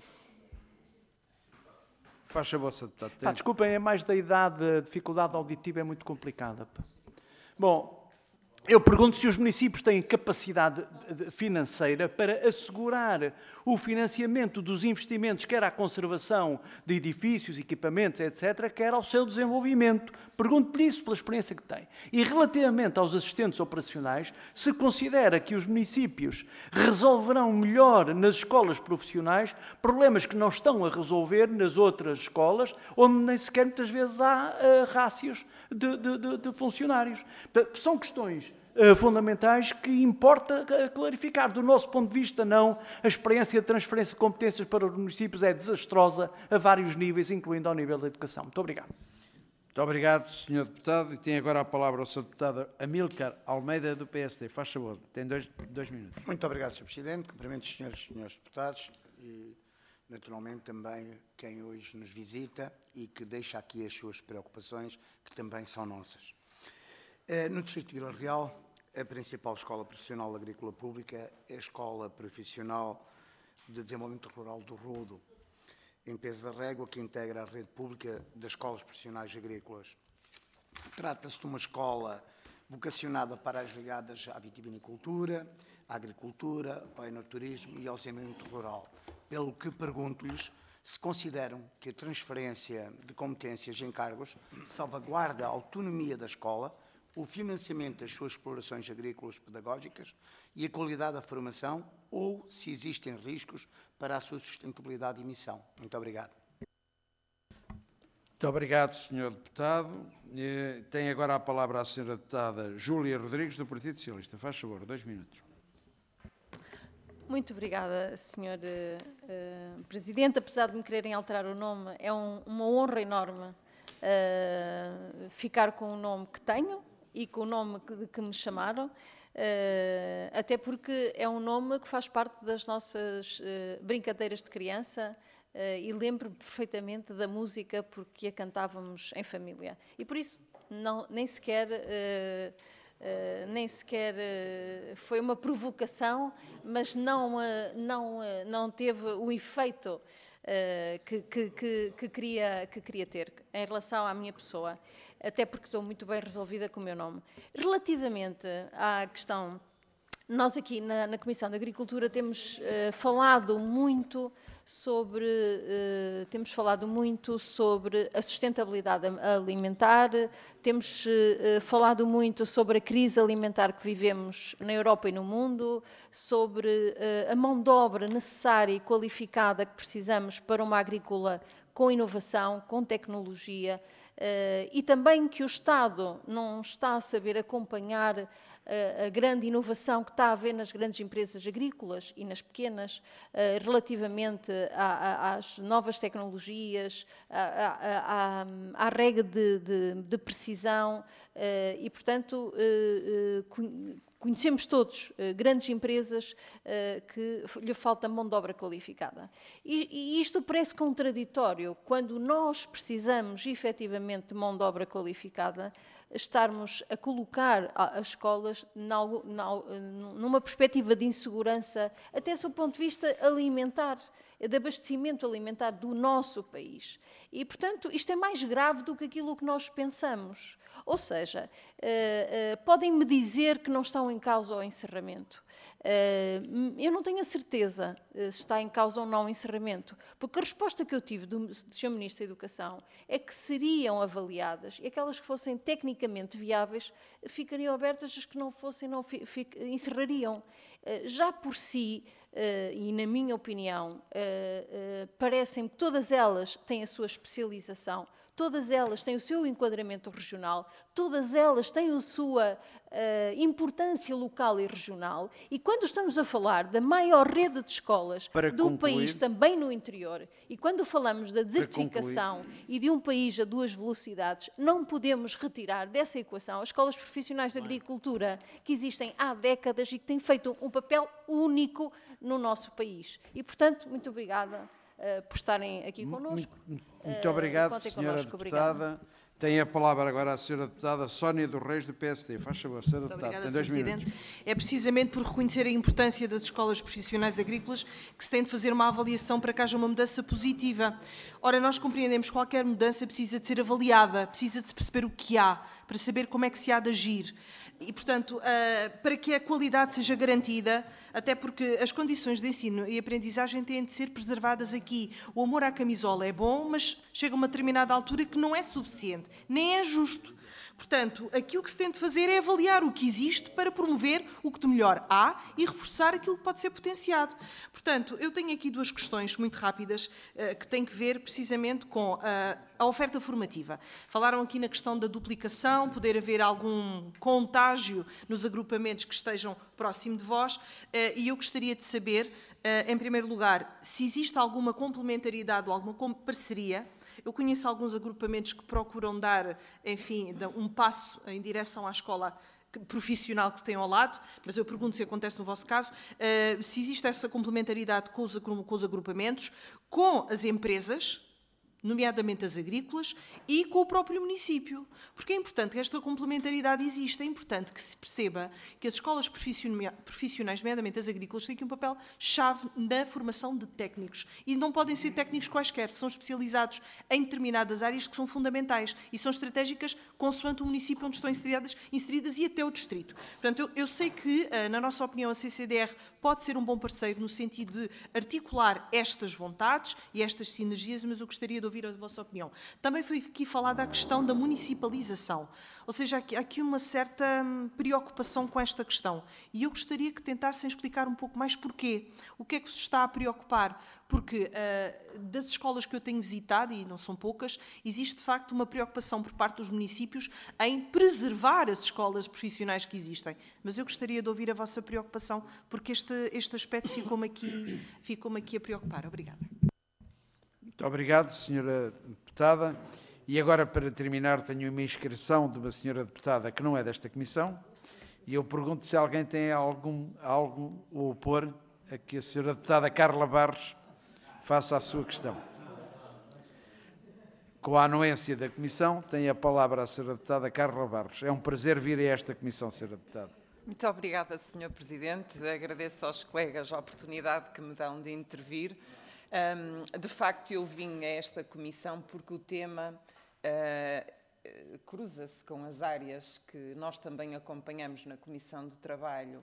Faz favor, senhor Deputado. Ah, desculpem, é mais da idade, a dificuldade auditiva é muito complicada. Bom, eu pergunto se os municípios têm capacidade financeira para assegurar o financiamento dos investimentos, quer à conservação de edifícios, equipamentos, etcétera, quer ao seu desenvolvimento. Pergunto-lhe isso pela experiência que tem. E relativamente aos assistentes operacionais, se considera que os municípios resolverão melhor nas escolas profissionais problemas que não estão a resolver nas outras escolas, onde nem sequer muitas vezes há uh, rácios de, de, de, de funcionários. Portanto, são questões uh, fundamentais que importa uh, clarificar. Do nosso ponto de vista, não. A experiência de transferência de competências para os municípios é desastrosa a vários níveis, incluindo ao nível da educação. Muito obrigado. Muito obrigado, senhor Deputado. E tem agora a palavra o senhor Deputado Amílcar Almeida, do P S D. Faz favor, tem dois, dois minutos. Muito obrigado, senhor Presidente. Cumprimento os senhores e senhores deputados e, naturalmente, também quem hoje nos visita e que deixa aqui as suas preocupações, que também são nossas. No Distrito de Vila Real, a principal escola profissional agrícola pública é a Escola Profissional de Desenvolvimento Rural do Rodo, em Peso da Régua, que integra a rede pública das escolas profissionais agrícolas. Trata-se de uma escola vocacionada para as ligadas à vitivinicultura, à agricultura, ao enoturismo e ao desenvolvimento rural, pelo que pergunto-lhes se consideram que a transferência de competências e encargos salvaguarda a autonomia da escola, o financiamento das suas explorações agrícolas pedagógicas e a qualidade da formação, ou se existem riscos para a sua sustentabilidade e missão. Muito obrigado. Muito obrigado, senhor Deputado. E tem agora a palavra a senhora Deputada Júlia Rodrigues, do Partido Socialista. Faz favor, dois minutos. Muito obrigada, senhor uh, Presidente. Apesar de me quererem alterar o nome, é um, uma honra enorme uh, ficar com o nome que tenho e com o nome que, que me chamaram, uh, até porque é um nome que faz parte das nossas uh, brincadeiras de criança uh, e lembro-me perfeitamente da música porque a cantávamos em família. E por isso não, nem sequer... Uh, Uh, nem sequer uh, foi uma provocação, mas não, uh, não, uh, não teve o efeito uh, que, que, que, que, queria, que queria ter em relação à minha pessoa, até porque estou muito bem resolvida com o meu nome. Relativamente à questão Nós aqui na, na Comissão de Agricultura temos uh, falado muito sobre uh, temos falado muito sobre a sustentabilidade alimentar, temos uh, falado muito sobre a crise alimentar que vivemos na Europa e no mundo, sobre uh, a mão de obra necessária e qualificada que precisamos para uma agrícola com inovação, com tecnologia, uh, e também que o Estado não está a saber acompanhar a grande inovação que está a haver nas grandes empresas agrícolas e nas pequenas, relativamente às novas tecnologias, à, à, à regra de, de, de precisão, e, portanto, conhecemos todos grandes empresas que lhe falta mão de obra qualificada. E, e isto parece contraditório quando nós precisamos, efetivamente, de mão de obra qualificada, estarmos a colocar as escolas numa perspectiva de insegurança, até do ponto de vista alimentar, de abastecimento alimentar do nosso país. E, portanto, isto é mais grave do que aquilo que nós pensamos. Ou seja, uh, uh, podem-me dizer que não estão em causa o encerramento. Uh, eu não tenho a certeza uh, se está em causa ou não o encerramento, porque a resposta que eu tive do, do senhor Ministro da Educação é que seriam avaliadas e aquelas que fossem tecnicamente viáveis ficariam abertas, as que não fossem não fi, fi, encerrariam. Uh, já por si, uh, e na minha opinião, uh, uh, parecem que todas elas têm a sua especialização, todas elas têm o seu enquadramento regional, todas elas têm a sua uh, importância local e regional. E quando estamos a falar da maior rede de escolas Para do concluir, país, também no interior, e quando falamos da desertificação e de um país a duas velocidades, não podemos retirar dessa equação as escolas profissionais de agricultura que existem há décadas e que têm feito um papel único no nosso país. E, portanto, muito obrigada Uh, por estarem aqui connosco. Muito, muito obrigado, uh, senhora connosco. Deputada. Obrigada. Tem a palavra agora a senhora Deputada Sónia dos Reis, do P S D. Faz favor, senhora Muito Deputada, obrigada, tem dois senhor minutos. Presidente. É precisamente por reconhecer a importância das escolas profissionais agrícolas que se tem de fazer uma avaliação para que haja uma mudança positiva. Ora, nós compreendemos que qualquer mudança precisa de ser avaliada, precisa de se perceber o que há, para saber como é que se há de agir. E, portanto, para que a qualidade seja garantida, até porque as condições de ensino e aprendizagem têm de ser preservadas aqui. O amor à camisola é bom, mas chega a uma determinada altura que não é suficiente, nem é justo. Portanto, aqui o que se tem de fazer é avaliar o que existe para promover o que de melhor há e reforçar aquilo que pode ser potenciado. Portanto, eu tenho aqui duas questões muito rápidas que têm que ver precisamente com a, a oferta formativa. Falaram aqui na questão da duplicação, poder haver algum contágio nos agrupamentos que estejam próximo de vós, e eu gostaria de saber, em primeiro lugar, se existe alguma complementaridade ou alguma parceria. Eu conheço alguns agrupamentos que procuram dar, enfim, um passo em direção à escola profissional que têm ao lado, mas eu pergunto se acontece no vosso caso, se existe essa complementaridade com os agrupamentos, com as empresas, nomeadamente as agrícolas, e com o próprio município. Porque é importante que esta complementaridade exista, é importante que se perceba que as escolas profissionais, nomeadamente as agrícolas, têm aqui um papel-chave na formação de técnicos. E não podem ser técnicos quaisquer, são especializados em determinadas áreas que são fundamentais e são estratégicas consoante o município onde estão inseridas, inseridas e até o distrito. Portanto, eu, eu sei que, na nossa opinião, a C C D R pode ser um bom parceiro no sentido de articular estas vontades e estas sinergias, mas eu gostaria de ouvir a vossa opinião. Também foi aqui falada a questão da municipalização, ou seja, há aqui uma certa preocupação com esta questão. E eu gostaria que tentassem explicar um pouco mais porquê. O que é que se está a preocupar? Porque uh, das escolas que eu tenho visitado, e não são poucas, existe de facto uma preocupação por parte dos municípios em preservar as escolas profissionais que existem. Mas eu gostaria de ouvir a vossa preocupação, porque este, este aspecto ficou-me aqui, ficou-me aqui a preocupar. Obrigada. Muito obrigado, senhora Deputada. E agora, para terminar, tenho uma inscrição de uma senhora Deputada que não é desta Comissão, e eu pergunto se alguém tem algum, algo a opor a que a senhora Deputada Carla Barros faça a sua questão. Com a anuência da Comissão, tem a palavra a senhora Deputada Carla Barros. É um prazer vir a esta Comissão, senhora Deputada. Muito obrigada, senhor Presidente. Agradeço aos colegas a oportunidade que me dão de intervir. Um, de facto, eu vim a esta comissão porque o tema uh, cruza-se com as áreas que nós também acompanhamos na Comissão de Trabalho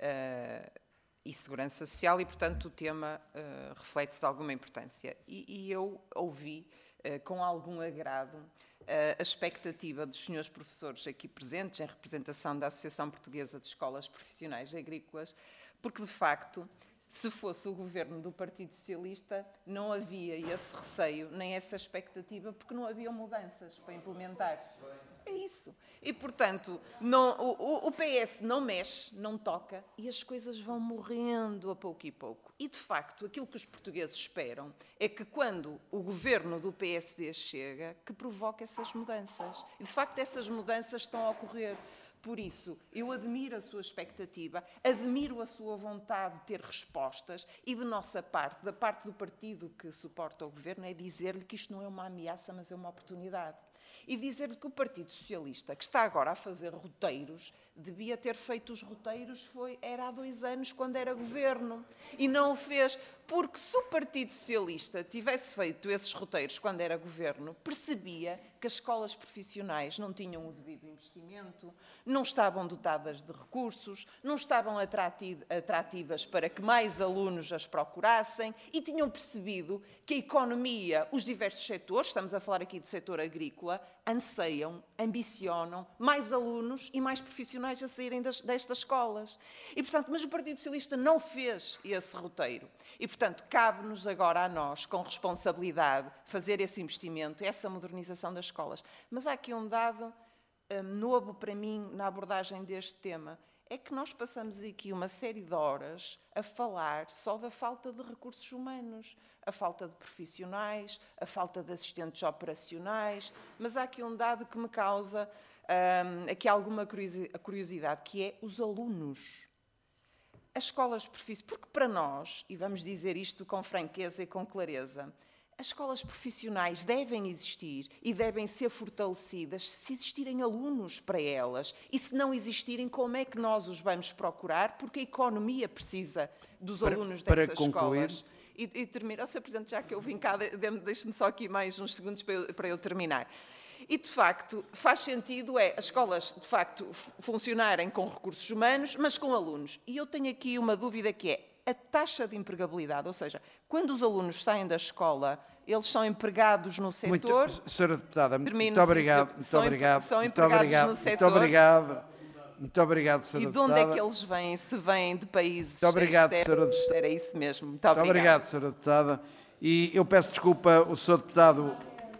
uh, e Segurança Social e, portanto, o tema uh, reflete-se de alguma importância. E, e eu ouvi uh, com algum agrado uh, a expectativa dos senhores professores aqui presentes, em representação da Associação Portuguesa de Escolas Profissionais Agrícolas, porque, de facto, se fosse o governo do Partido Socialista, não havia esse receio, nem essa expectativa, porque não havia mudanças para implementar. É isso. E, portanto, não, o, o P S não mexe, não toca, e as coisas vão morrendo a pouco e pouco. E, de facto, aquilo que os portugueses esperam é que, quando o governo do P S D chega, que provoque essas mudanças. E, de facto, essas mudanças estão a ocorrer. Por isso, eu admiro a sua expectativa, admiro a sua vontade de ter respostas e, de nossa parte, da parte do partido que suporta o governo, é dizer-lhe que isto não é uma ameaça, mas é uma oportunidade. E dizer-lhe que o Partido Socialista, que está agora a fazer roteiros, devia ter feito os roteiros, foi, era há dois anos, quando era governo, e não o fez. Porque se o Partido Socialista tivesse feito esses roteiros quando era governo, percebia que as escolas profissionais não tinham o devido investimento, não estavam dotadas de recursos, não estavam atrativas para que mais alunos as procurassem e tinham percebido que a economia, os diversos setores, estamos a falar aqui do setor agrícola, anseiam, ambicionam mais alunos e mais profissionais a saírem das, destas escolas. E, portanto, mas o Partido Socialista não fez esse roteiro. E, portanto, cabe-nos agora a nós, com responsabilidade, fazer esse investimento, essa modernização das escolas. Mas há aqui um dado um, novo para mim na abordagem deste tema. É que nós passamos aqui uma série de horas a falar só da falta de recursos humanos, a falta de profissionais, a falta de assistentes operacionais, mas há aqui um dado que me causa um, aqui alguma curiosidade, que é os alunos. As escolas profissionais, porque para nós, e vamos dizer isto com franqueza e com clareza, as escolas profissionais devem existir e devem ser fortalecidas se existirem alunos para elas. E se não existirem, como é que nós os vamos procurar? Porque a economia precisa dos para, alunos para dessas concluir. escolas. E, e termino. Oh, senhor Presidente, já que eu vim cá, deixe-me só aqui mais uns segundos para eu, para eu terminar. E, de facto, faz sentido é as escolas, de facto, funcionarem com recursos humanos, mas com alunos. E eu tenho aqui uma dúvida que é a taxa de empregabilidade, ou seja, quando os alunos saem da escola, eles são empregados no setor... Muito, senhora Deputada, Termino, muito obrigado, muito são, obrigado. São muito empregados obrigado, no muito setor. obrigado. Muito obrigado, senhora E de onde Deputada. é que eles vêm? Se vêm de países Muito obrigado, senhora externos? Era isso mesmo. Muito, muito obrigado. obrigado, senhora Deputada. E eu peço desculpa ao senhor Deputado...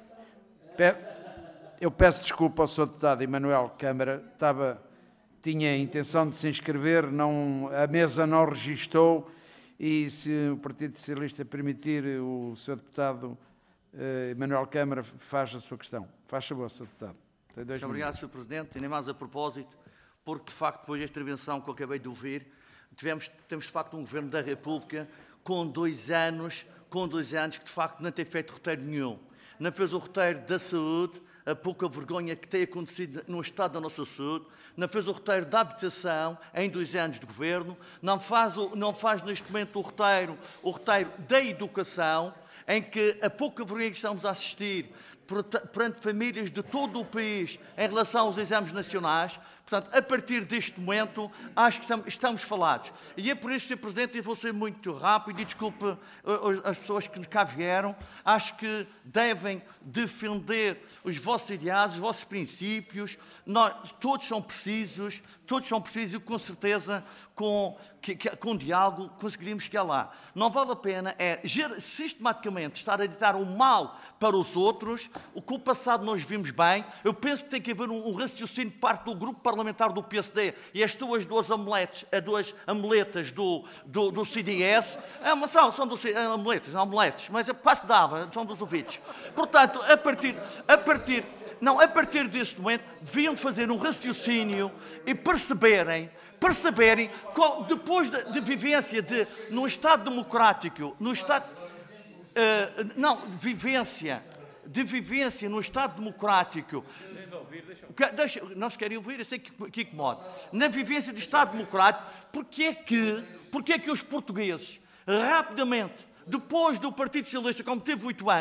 Eu peço desculpa ao senhor Deputado Emanuel Câmara, estava, tinha a intenção de se inscrever, não, a mesa não registou e se o Partido Socialista permitir, o senhor Deputado uh, Emanuel Câmara faz a sua questão. Faz favor, senhor Deputado. Tem dois Muito obrigado, senhor Presidente. E nem mais a propósito, porque de facto depois da intervenção que eu acabei de ouvir, tivemos, temos de facto um Governo da República com dois anos, com dois anos que de facto não tem feito roteiro nenhum. Não fez o roteiro da saúde, a pouca vergonha que tem acontecido no estado da nossa saúde, não fez o roteiro da habitação em dois anos de governo, não faz, o, não faz neste momento o roteiro, o roteiro da educação, em que a pouca vergonha que estamos a assistir perante famílias de todo o país em relação aos exames nacionais. Portanto, a partir deste momento, acho que estamos, estamos falados. E é por isso, senhor Presidente, eu vou ser muito rápido e desculpe as pessoas que cá vieram, acho que devem defender os vossos ideais, os vossos princípios. Nós, todos são precisos, todos são precisos e, com certeza, com, que, que, com diálogo, conseguiríamos chegar lá. Não vale a pena é sistematicamente estar a ditar o mal para os outros, o que o passado nós vimos bem. Eu penso que tem que haver um, um raciocínio de parte do grupo parlamentar do P S D e as tuas duas amuletes, as duas amuletas do, do, do C D S, é uma, são, são dos amuletas, não amuletes, mas quase dava, são dos ouvidos. Portanto, a partir, a partir, não, a partir desse momento, deviam fazer um raciocínio e perceberem, perceberem, depois de, de vivência de, no Estado democrático, no Estado, uh, não, de vivência, de vivência no Estado democrático, deixa, não se querem ouvir, eu sei que, que incomoda, na vivência do Estado democrático, porque é que, porque é que os portugueses, rapidamente, depois do Partido Socialista, como teve oito anos,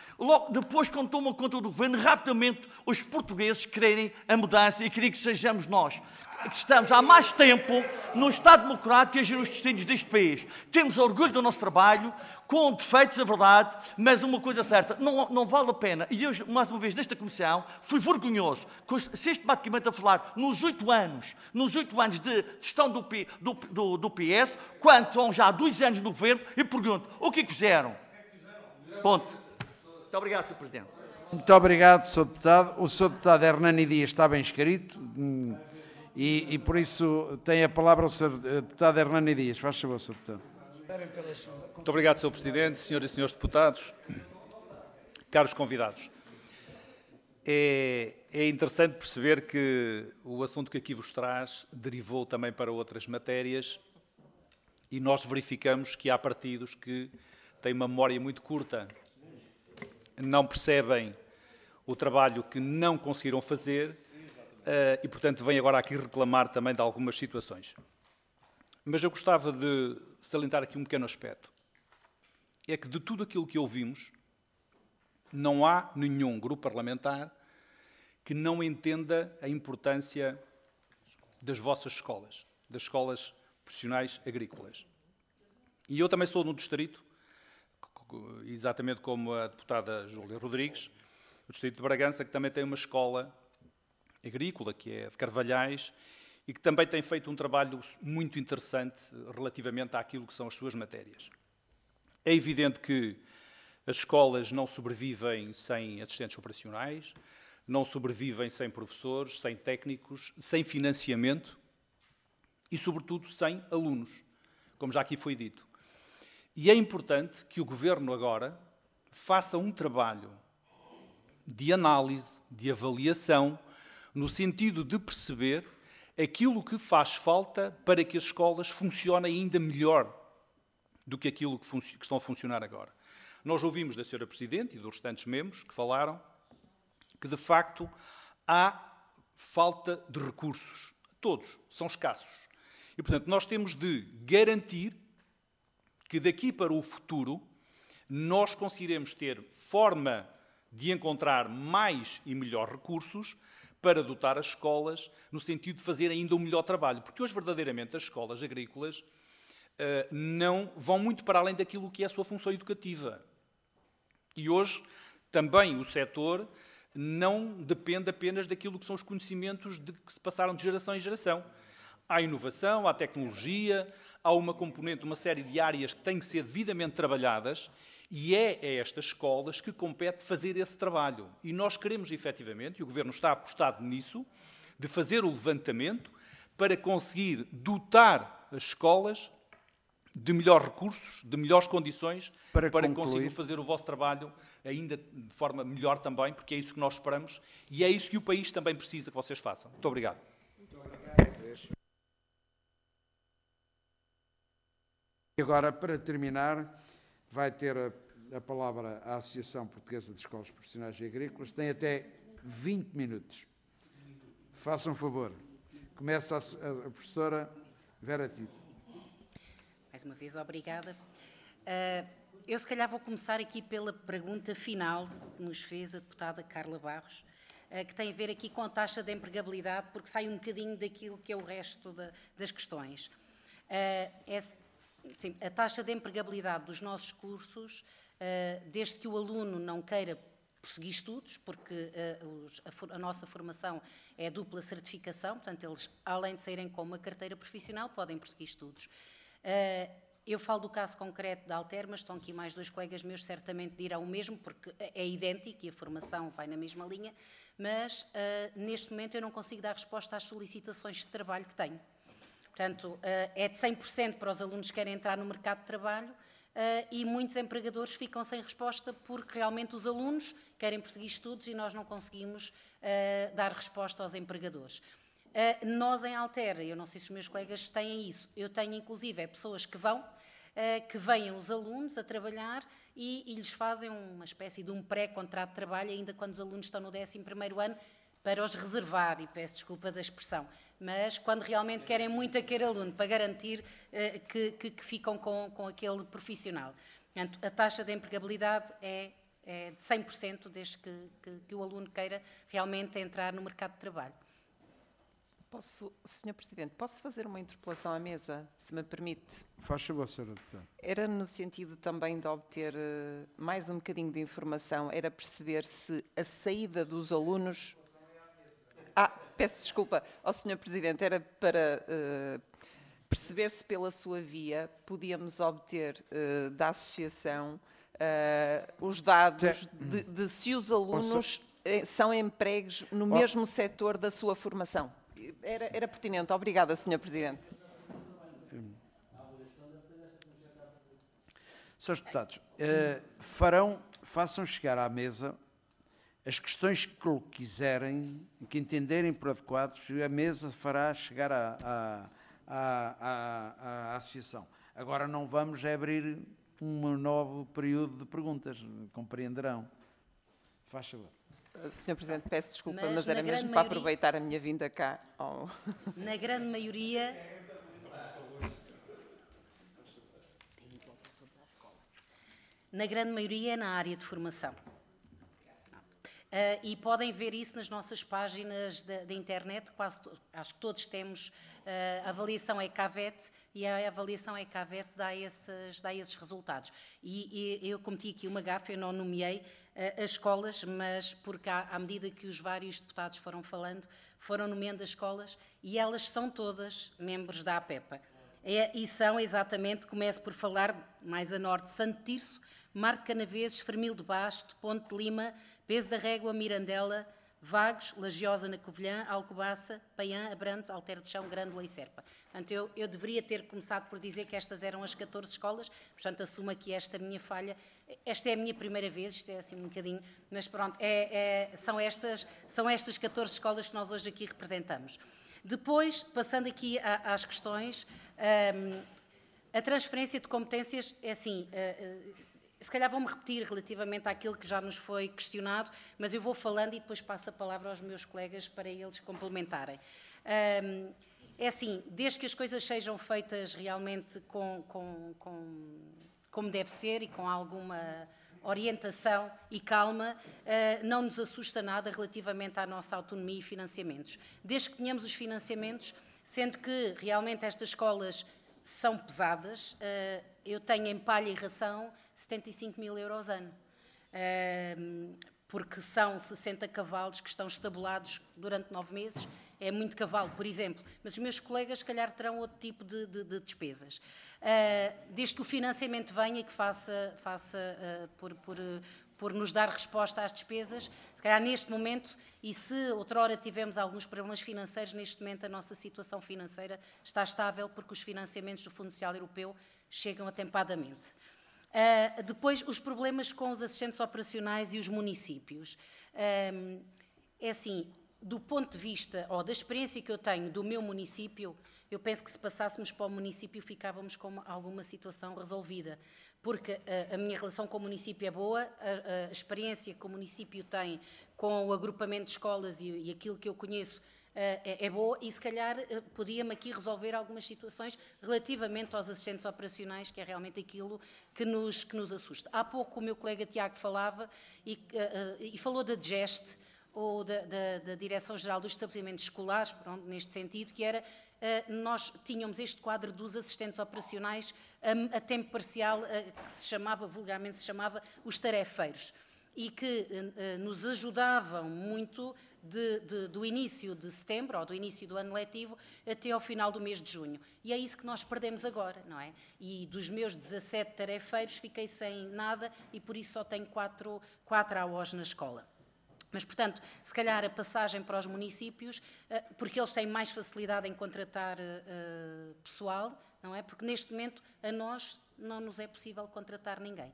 Logo depois, quando tomam conta do governo, rapidamente os portugueses querem a mudança e querem que sejamos nós, que estamos há mais tempo no Estado Democrático a gerir os destinos deste país. Temos orgulho do nosso trabalho, com defeitos, é verdade, mas uma coisa certa, não, não vale a pena. E hoje, mais uma vez, nesta comissão, fui vergonhoso, sistematicamente a falar nos oito anos, nos oito anos de gestão do, P, do, do, do P S, quando são já dois anos no governo, e pergunto, o que é que fizeram? Ponto. Muito obrigado, senhor Presidente. Muito obrigado, senhor Deputado. O senhor Deputado Hernani Dias está bem escrito. E, e, por isso, tem a palavra o senhor Deputado Hernani Dias. Faz favor, senhor Deputado. Muito obrigado, senhor Presidente, senhoras e senhores deputados, caros convidados. É, é interessante perceber que o assunto que aqui vos traz derivou também para outras matérias e nós verificamos que há partidos que têm uma memória muito curta, não percebem o trabalho que não conseguiram fazer, Uh, e, portanto, venho agora aqui reclamar também de algumas situações. Mas eu gostava de salientar aqui um pequeno aspecto. É que de tudo aquilo que ouvimos, não há nenhum grupo parlamentar que não entenda a importância das vossas escolas, das escolas profissionais agrícolas. E eu também sou no distrito, exatamente como a deputada Júlia Rodrigues, o distrito de Bragança, que também tem uma escola agrícola, que é de Carvalhais, e que também tem feito um trabalho muito interessante relativamente àquilo que são as suas matérias. É evidente que as escolas não sobrevivem sem assistentes operacionais, não sobrevivem sem professores, sem técnicos, sem financiamento e, sobretudo, sem alunos, como já aqui foi dito. E é importante que o Governo agora faça um trabalho de análise, de avaliação, no sentido de perceber aquilo que faz falta para que as escolas funcionem ainda melhor do que aquilo que, que estão a funcionar agora. Nós ouvimos da senhora Presidente e dos restantes membros que falaram que, de facto, há falta de recursos. Todos são escassos. E, portanto, nós temos de garantir que daqui para o futuro nós conseguiremos ter forma de encontrar mais e melhores recursos para dotar as escolas no sentido de fazer ainda um melhor trabalho. Porque hoje, verdadeiramente, as escolas agrícolas uh, não vão muito para além daquilo que é a sua função educativa. E hoje, também, o setor não depende apenas daquilo que são os conhecimentos de que se passaram de geração em geração. Há inovação, há tecnologia, há uma componente, uma série de áreas que têm que ser devidamente trabalhadas e é a estas escolas que compete fazer esse trabalho. E nós queremos, efetivamente, e o Governo está apostado nisso, de fazer o levantamento para conseguir dotar as escolas de melhores recursos, de melhores condições, para, para conseguir fazer o vosso trabalho ainda de forma melhor também, porque é isso que nós esperamos e é isso que o país também precisa que vocês façam. Muito obrigado. Muito obrigado. E agora, para terminar, vai ter a, a palavra a Associação Portuguesa de Escolas Profissionais e Agrícolas. Tem até vinte minutos. Façam um favor. Começa a, a professora Vera Tito. Mais uma vez, obrigada. Uh, eu, se calhar, vou começar aqui pela pergunta final que nos fez a deputada Carla Barros, uh, que tem a ver aqui com a taxa de empregabilidade, porque sai um bocadinho daquilo que é o resto da, das questões. Uh, é, sim, a taxa de empregabilidade dos nossos cursos, uh, desde que o aluno não queira prosseguir estudos, porque uh, os, a, a nossa formação é dupla certificação, portanto, eles, além de saírem com uma carteira profissional, podem prosseguir estudos. Uh, eu falo do caso concreto da Altermas, estão aqui mais dois colegas meus, certamente dirão o mesmo, porque é idêntico e a formação vai na mesma linha, mas uh, neste momento eu não consigo dar resposta às solicitações de trabalho que tenho. Portanto, uh, é de cem por cento para os alunos que querem entrar no mercado de trabalho uh, e muitos empregadores ficam sem resposta porque realmente os alunos querem prosseguir estudos e nós não conseguimos uh, dar resposta aos empregadores. Uh, nós em Altera, eu não sei se os meus colegas têm isso, eu tenho inclusive é pessoas que vão, uh, que vêm os alunos a trabalhar e, e lhes fazem uma espécie de um pré-contrato de trabalho, ainda quando os alunos estão no décimo primeiro ano, para os reservar, e peço desculpa da expressão, mas quando realmente querem muito aquele aluno, para garantir uh, que, que, que ficam com, com aquele profissional. Portanto, a taxa de empregabilidade é é de cem por cento desde que, que, que o aluno queira realmente entrar no mercado de trabalho. Posso, senhor Presidente, posso fazer uma interpelação à mesa, se me permite? Faz favor, senhora Deputada. Era no sentido também de obter uh, mais um bocadinho de informação, era perceber se a saída dos alunos... Ah, peço desculpa ao senhor Presidente, era para uh, perceber se pela sua via podíamos obter uh, da associação uh, os dados de, de se os alunos Posso... são empregos no oh. mesmo setor da sua formação. Era, era pertinente. Obrigada, senhor Presidente. Senhores deputados, eh, farão, façam chegar à mesa as questões que quiserem, que entenderem por adequados, a mesa fará chegar à, à, à, à, à associação. Agora não vamos abrir um novo período de perguntas, compreenderão. Faz favor. senhor Presidente, peço desculpa, mas, mas era mesmo maioria, para aproveitar a minha vinda cá. Oh. Na grande maioria... Na grande maioria é na área de formação. Uh, e podem ver isso nas nossas páginas da internet, quase to, acho que todos temos, uh, a avaliação é CAVET e a avaliação é CAVET dá esses, dá esses resultados. E, e eu cometi aqui uma gafe, eu não nomeei uh, as escolas, mas porque à, à medida que os vários deputados foram falando, foram nomeando as escolas e elas são todas membros da APEPA. É, e são exatamente, começo por falar mais a norte, Santo Tirso, Marco Canaveses, Fermil de Basto, Ponte de Lima, Peso da Régua, Mirandela, Vagos, Lagiosa na Covilhã, Alcobaça, Paiã, Abrantes, Altero de Chão, Grândola e Serpa. Portanto, eu, eu deveria ter começado por dizer que estas eram as catorze escolas, portanto, assumo aqui esta minha falha. Esta é a minha primeira vez, isto é assim um bocadinho, mas pronto, é, é, são, estas, são estas catorze escolas que nós hoje aqui representamos. Depois, passando aqui a, às questões, um, a transferência de competências é assim... Uh, uh, Se calhar vou-me repetir relativamente àquilo que já nos foi questionado, mas eu vou falando e depois passo a palavra aos meus colegas para eles complementarem. Um, é assim, desde que as coisas sejam feitas realmente com, com, com, como deve ser e com alguma orientação e calma, uh, não nos assusta nada relativamente à nossa autonomia e financiamentos. Desde que tenhamos os financiamentos, sendo que realmente estas escolas são pesadas, uh, eu tenho em palha e ração setenta e cinco mil euros ano, uh, porque são sessenta cavalos que estão estabulados durante nove meses, é muito cavalo, por exemplo, mas os meus colegas, se calhar, terão outro tipo de, de, de despesas. Uh, desde que o financiamento venha e que faça, faça uh, por, por, por nos dar resposta às despesas, se calhar neste momento, e se outrora tivemos alguns problemas financeiros, neste momento a nossa situação financeira está estável porque os financiamentos do Fundo Social Europeu chegam atempadamente. Uh, depois, os problemas com os assistentes operacionais e os municípios. Uh, é assim, do ponto de vista, ou da experiência que eu tenho do meu município, eu penso que se passássemos para o município ficávamos com alguma situação resolvida, porque uh, a minha relação com o município é boa, a, a experiência que o município tem com o agrupamento de escolas e, e aquilo que eu conheço É, é boa e, se calhar, podia-me aqui resolver algumas situações relativamente aos assistentes operacionais, que é realmente aquilo que nos, que nos assusta. Há pouco o meu colega Tiago falava e, uh, e falou da D G E S T, ou da, da, da Direção-Geral dos Estabelecimentos Escolares, pronto, neste sentido, que era, uh, nós tínhamos este quadro dos assistentes operacionais a, a tempo parcial, uh, que se chamava, vulgarmente se chamava, os tarefeiros, e que uh, nos ajudavam muito de, de, do início de setembro, ou do início do ano letivo, até ao final do mês de junho. E é isso que nós perdemos agora, não é? E dos meus dezassete tarefeiros fiquei sem nada e por isso só tenho quatro, quatro A Os na escola. Mas, portanto, se calhar a passagem para os municípios, uh, porque eles têm mais facilidade em contratar uh, pessoal, não é? Porque neste momento a nós não nos é possível contratar ninguém.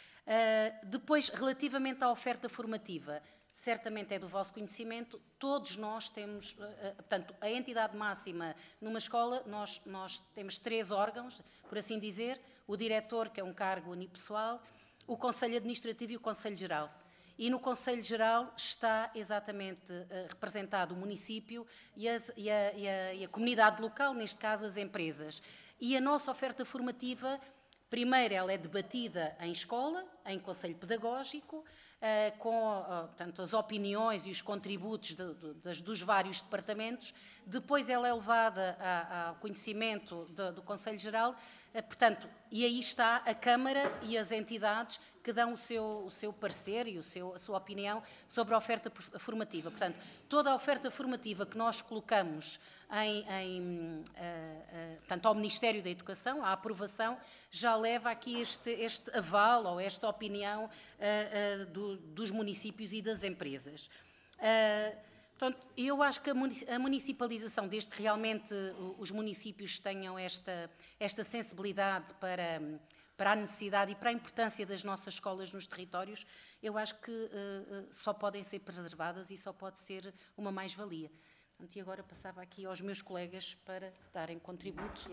Uh, depois, relativamente à oferta formativa, certamente é do vosso conhecimento, todos nós temos, uh, uh, portanto, a entidade máxima numa escola, nós, nós temos três órgãos, por assim dizer, o diretor, que é um cargo unipessoal, o Conselho Administrativo e o Conselho Geral. E no Conselho Geral está exatamente uh, representado o município e, as, e, a, e, a, e a comunidade local, neste caso as empresas. E a nossa oferta formativa Primeiro, ela é debatida em escola, em conselho pedagógico, Uh, com uh, portanto, as opiniões e os contributos de, de, das, dos vários departamentos. Depois ela é levada a, ao conhecimento de, do Conselho Geral, uh, portanto, e aí está a Câmara e as entidades que dão o seu, o seu parecer e o seu, a sua opinião sobre a oferta formativa. Portanto, toda a oferta formativa que nós colocamos em, em, uh, uh, portanto, ao Ministério da Educação, a aprovação, já leva aqui este, este aval ou esta opinião uh, uh, do dos municípios e das empresas. Uh, portanto, eu acho que a municipalização, desde que realmente os municípios tenham esta, esta sensibilidade para, para a necessidade e para a importância das nossas escolas nos territórios, eu acho que uh, só podem ser preservadas e só pode ser uma mais-valia. E agora passava aqui aos meus colegas para darem contributo.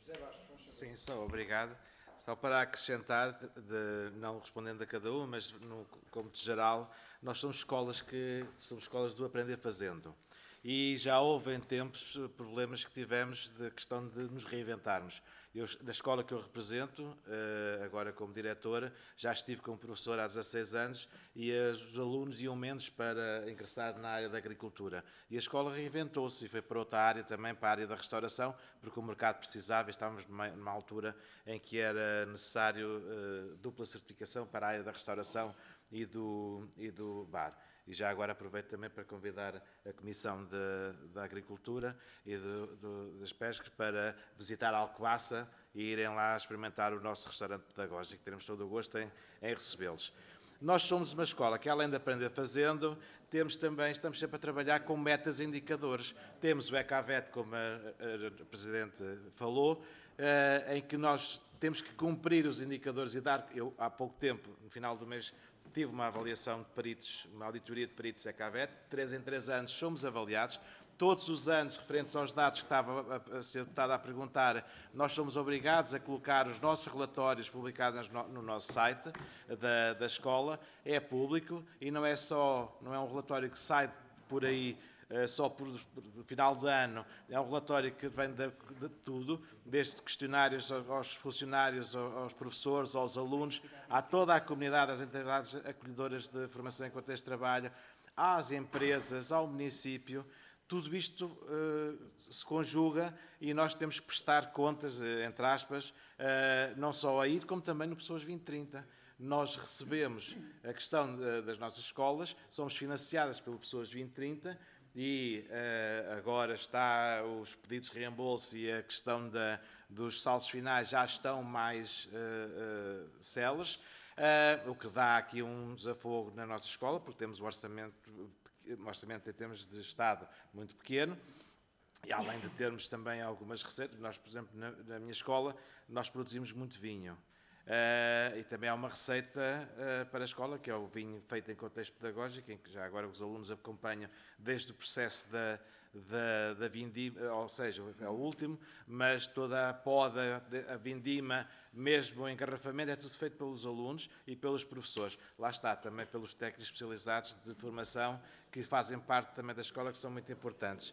Sim, só obrigado. Só para acrescentar, de, de, não respondendo a cada um, mas no cômputo geral, nós somos escolas que somos escolas do aprender fazendo. E já houve em tempos problemas que tivemos de questão de nos reinventarmos. Eu, na escola que eu represento, agora como diretora, já estive como professor há dezasseis anos e os alunos iam menos para ingressar na área da agricultura. E a escola reinventou-se e foi para outra área também, para a área da restauração, porque o mercado precisava e estávamos numa altura em que era necessário uh, dupla certificação para a área da restauração e do, e do bar. E já agora aproveito também para convidar a Comissão de, da Agricultura e de, de, das Pescas para visitar Alcobaça e irem lá experimentar o nosso restaurante pedagógico. Teremos todo o gosto em, em recebê-los. Nós somos uma escola que, além de aprender fazendo, temos também, estamos sempre a trabalhar com metas e indicadores. Temos o ECAVET, como a, a, a Presidente falou, uh, em que nós temos que cumprir os indicadores e dar... Eu, há pouco tempo, no final do mês, tive uma avaliação de peritos, uma auditoria de peritos ECAVET, três em três anos somos avaliados, todos os anos, referentes aos dados que estava a senhora Deputada a perguntar, nós somos obrigados a colocar os nossos relatórios publicados no nosso site da, da escola, é público e não é só, não é um relatório que sai por aí só por, por final de ano, é um relatório que vem de, de tudo, desde questionários aos funcionários, aos professores, aos alunos, a toda a comunidade, às entidades acolhedoras de formação em contexto de trabalho, às empresas, ao município. Tudo isto uh, se conjuga e nós temos que prestar contas, uh, entre aspas, uh, não só aí, como também no Pessoas vinte trinta. Nós recebemos a questão de, das nossas escolas, somos financiadas pelo Pessoas vinte trinta, e uh, agora está os pedidos de reembolso e a questão da, dos saldos finais já estão mais uh, uh, céleres, uh, o que dá aqui um desafogo na nossa escola, porque temos um orçamento, um orçamento em termos de Estado muito pequeno, e além de termos também algumas receitas. Nós, por exemplo, na, na minha escola, nós produzimos muito vinho. Uh, e também há uma receita uh, para a escola, que é o vinho feito em contexto pedagógico, em que já agora os alunos acompanham desde o processo da, da, da vindima, ou seja, é o último, mas toda a poda, a vindima, mesmo o engarrafamento, é tudo feito pelos alunos e pelos professores. Lá está, também pelos técnicos especializados de formação, que fazem parte também da escola, que são muito importantes.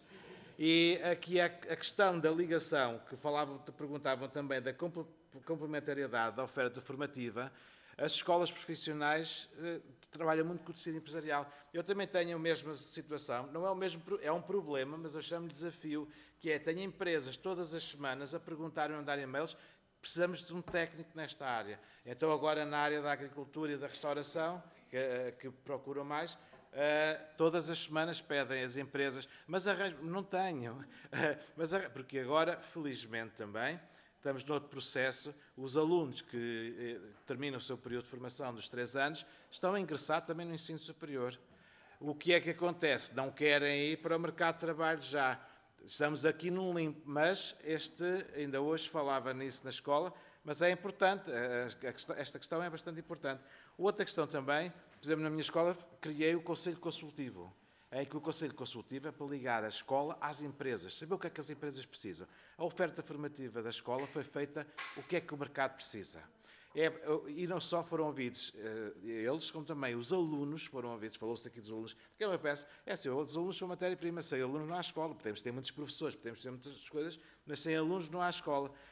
E aqui a, a questão da ligação, que falavam, perguntavam também da complementariedade da oferta formativa, as escolas profissionais eh, trabalham muito com o tecido empresarial. Eu também tenho a mesma situação, não é o mesmo, é um problema, mas eu chamo de desafio, que é, tenho empresas todas as semanas a perguntarem, a mandar e-mails, precisamos de um técnico nesta área. Então agora na área da agricultura e da restauração, que, que procuram mais, Uh, todas as semanas pedem as empresas, mas arranjo, não tenho, uh, mas arranjo, porque agora, felizmente também, estamos noutro processo, os alunos que eh, terminam o seu período de formação dos três anos estão a ingressar também no ensino superior. O que é que acontece? Não querem ir para o mercado de trabalho já. Estamos aqui num limpo, mas este, ainda hoje falava nisso na escola, mas é importante, esta questão é bastante importante. Outra questão também, por exemplo, na minha escola criei o Conselho Consultivo, em que o Conselho Consultivo é para ligar a escola às empresas, saber o que é que as empresas precisam. A oferta formativa da escola foi feita o que é que o mercado precisa. É, e não só foram ouvidos eles, como também os alunos foram ouvidos. Falou-se aqui dos alunos, porque eu penso, é assim, os alunos são matéria-prima, sem alunos não há escola. Podemos ter muitos professores, podemos ter muitas coisas, mas sem alunos não há escola.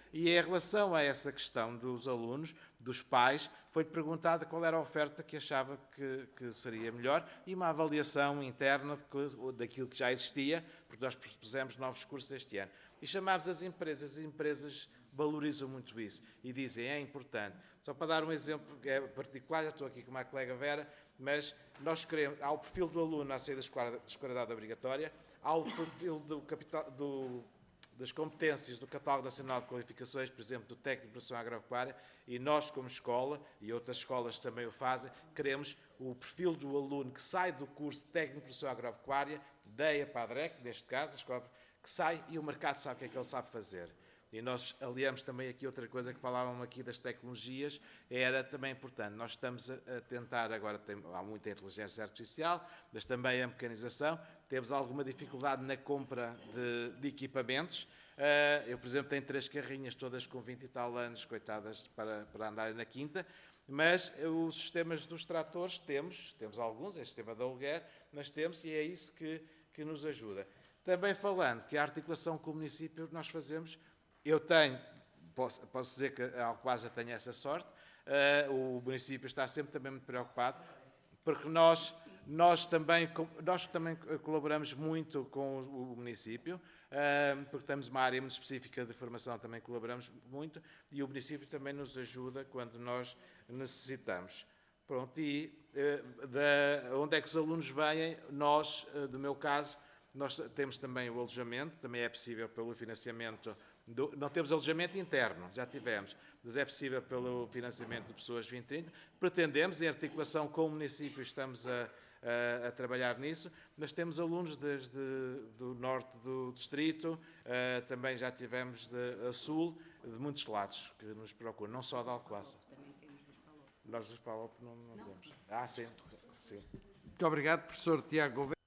E em relação a essa questão dos alunos, dos pais, foi-lhe perguntada qual era a oferta que achava que, que seria melhor e uma avaliação interna de, daquilo que já existia, porque nós propusemos novos cursos este ano. E chamámos as empresas, as empresas valorizam muito isso e dizem é importante. Só para dar um exemplo é particular, já estou aqui com uma colega Vera, mas nós queremos, há o perfil do aluno a sair da escolaridade obrigatória, há o perfil do capital, do, das competências do Catálogo Nacional de Qualificações, por exemplo, do técnico de produção agropecuária, e nós, como escola, e outras escolas também o fazem, queremos o perfil do aluno que sai do curso de técnico de produção agropecuária, da E A para a D R E C, neste caso, a escola, que sai e o mercado sabe o que é que ele sabe fazer. E nós aliamos também aqui outra coisa que falavam aqui das tecnologias, era também importante. Nós estamos a, a tentar, agora tem, há muita inteligência artificial, mas também a mecanização, temos alguma dificuldade na compra de, de equipamentos. Uh, eu, por exemplo, tenho três carrinhas, todas com vinte e tal anos, coitadas, para, para andarem na quinta, mas os sistemas dos tratores temos, temos alguns, é o sistema da Ulguer, mas temos e é isso que, que nos ajuda. Também falando que a articulação com o município nós fazemos. Eu tenho, posso, posso dizer que a Alcobaça tem essa sorte, uh, o município está sempre também muito preocupado, porque nós, nós, também, nós também colaboramos muito com o, o município, uh, porque temos uma área muito específica de formação, também colaboramos muito, e o município também nos ajuda quando nós necessitamos. Pronto, e uh, da, onde é que os alunos vêm? Nós, uh, do meu caso, nós temos também o alojamento, também é possível pelo financiamento. Do, não temos alojamento interno, já tivemos, mas é possível pelo financiamento de pessoas vinte trinta. Pretendemos, em articulação com o município, estamos a, a, a trabalhar nisso, mas temos alunos desde do norte do distrito, uh, também já tivemos de, a sul, de muitos lados que nos procuram, não só da Alcobaça. Também temos dos Palop. Nós dos Palop não, não, não temos. Ah, sim, sim. Muito obrigado, professor Tiago Gouveia.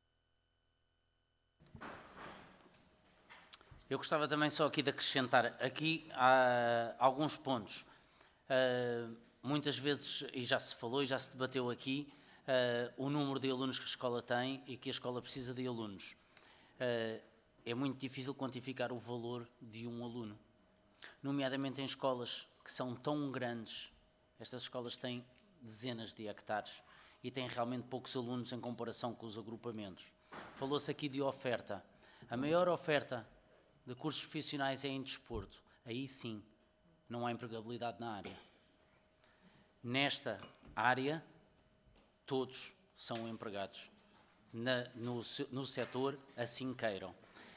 Eu gostava também só aqui de acrescentar, aqui há alguns pontos. Uh, muitas vezes, e já se falou e já se debateu aqui, uh, o número de alunos que a escola tem e que a escola precisa de alunos. Uh, é muito difícil quantificar o valor de um aluno, nomeadamente em escolas que são tão grandes. Estas escolas têm dezenas de hectares e têm realmente poucos alunos em comparação com os agrupamentos. Falou-se aqui de oferta. A maior oferta de cursos profissionais é em desporto. Aí sim, não há empregabilidade na área. Nesta área, todos são empregados. Na, no, no setor, assim queiram.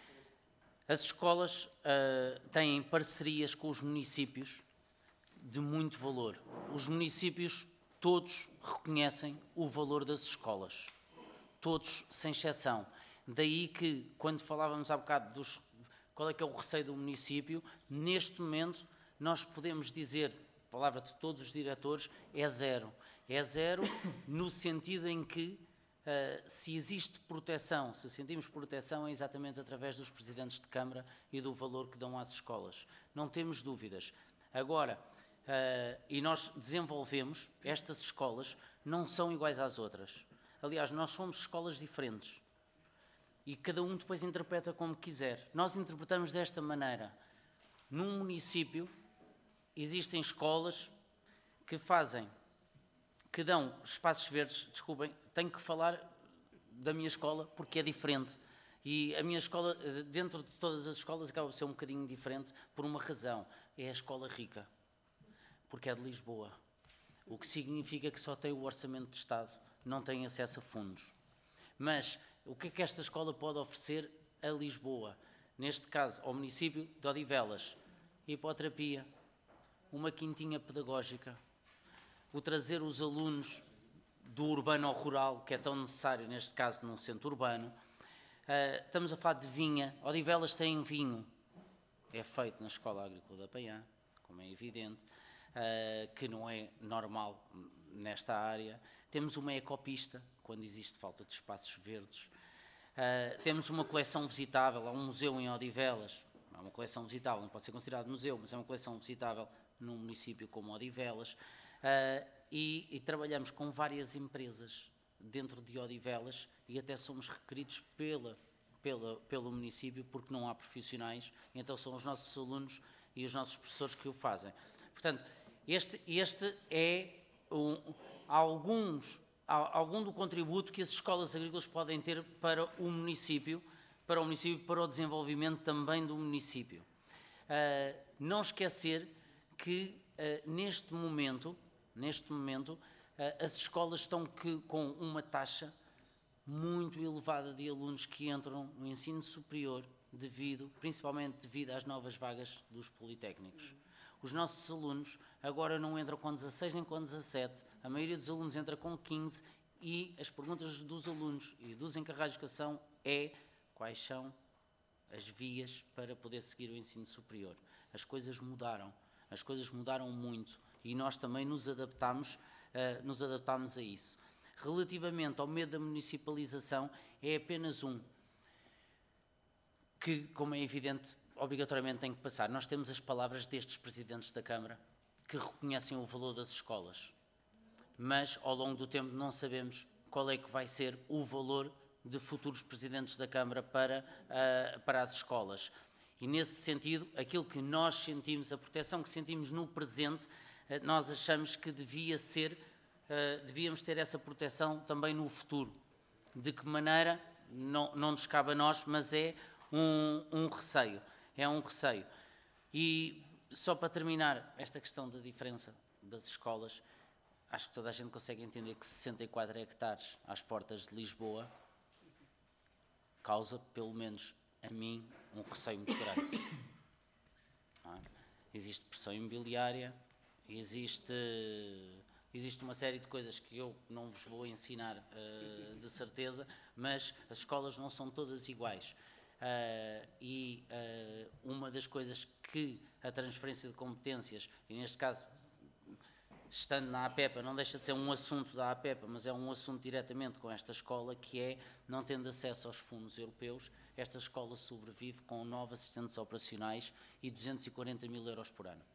As escolas uh, têm parcerias com os municípios de muito valor. Os municípios todos reconhecem o valor das escolas. Todos, sem exceção. Daí que, quando falávamos há bocado dos qual é que é o receio do município, neste momento nós podemos dizer, palavra de todos os diretores, é zero. É zero no sentido em que uh, se existe proteção, se sentimos proteção é exatamente através dos presidentes de Câmara e do valor que dão às escolas. Não temos dúvidas. Agora, uh, e nós desenvolvemos, estas escolas não são iguais às outras. Aliás, nós somos escolas diferentes. E cada um depois interpreta como quiser. Nós interpretamos desta maneira. Num município, existem escolas que fazem, que dão espaços verdes. Desculpem, tenho que falar da minha escola porque é diferente. E a minha escola, dentro de todas as escolas, acaba por ser um bocadinho diferente por uma razão. É a escola rica, porque é de Lisboa. O que significa que só tem o orçamento de Estado, não tem acesso a fundos. Mas o que é que esta escola pode oferecer a Lisboa? Neste caso, ao município de Odivelas. Hipoterapia, uma quintinha pedagógica, o trazer os alunos do urbano ao rural, que é tão necessário, neste caso, num centro urbano. Uh, estamos a falar de vinha. Odivelas tem vinho. É feito na Escola Agrícola da Paiã, como é evidente, uh, que não é normal nesta área. Temos uma ecopista, quando existe falta de espaços verdes. Uh, temos uma coleção visitável, há um museu em Odivelas, é uma coleção visitável, não pode ser considerado museu, mas é uma coleção visitável num município como Odivelas. Uh, e, e trabalhamos com várias empresas dentro de Odivelas e até somos requeridos pela, pela, pelo município porque não há profissionais, então são os nossos alunos e os nossos professores que o fazem. Portanto, este, este é um, alguns, algum do contributo que as escolas agrícolas podem ter para o município, para o município, para o desenvolvimento também do município. Uh, não esquecer que uh, neste momento, neste momento, uh, as escolas estão que, com uma taxa muito elevada de alunos que entram no ensino superior, devido, principalmente devido às novas vagas dos politécnicos. Os nossos alunos agora não entram com dezasseis nem com dezassete, a maioria dos alunos entra com quinze e as perguntas dos alunos e dos encarregados de educação é quais são as vias para poder seguir o ensino superior. As coisas mudaram, as coisas mudaram muito e nós também nos adaptamos, uh, nos adaptamos a isso. Relativamente ao medo da municipalização, é apenas um que, como é evidente, obrigatoriamente tem que passar. Nós temos as palavras destes presidentes da Câmara que reconhecem o valor das escolas, mas ao longo do tempo não sabemos qual é que vai ser o valor de futuros presidentes da Câmara para, uh, para as escolas. E nesse sentido, aquilo que nós sentimos, a proteção que sentimos no presente, uh, nós achamos que devia ser, uh, devíamos ter essa proteção também no futuro. De que maneira, não, não nos cabe a nós, mas é um, um receio. É um receio. E só para terminar, esta questão da diferença das escolas, acho que toda a gente consegue entender que sessenta e quatro hectares às portas de Lisboa causa, pelo menos a mim, um receio muito grande. Não é? Existe pressão imobiliária, existe, existe uma série de coisas que eu não vos vou ensinar uh, de certeza, mas as escolas não são todas iguais. Uh, e uh, uma das coisas que a transferência de competências, e neste caso, estando na APEPA, não deixa de ser um assunto da APEPA, mas é um assunto diretamente com esta escola, que é, não tendo acesso aos fundos europeus, esta escola sobrevive com nove assistentes operacionais e duzentos e quarenta mil euros por ano.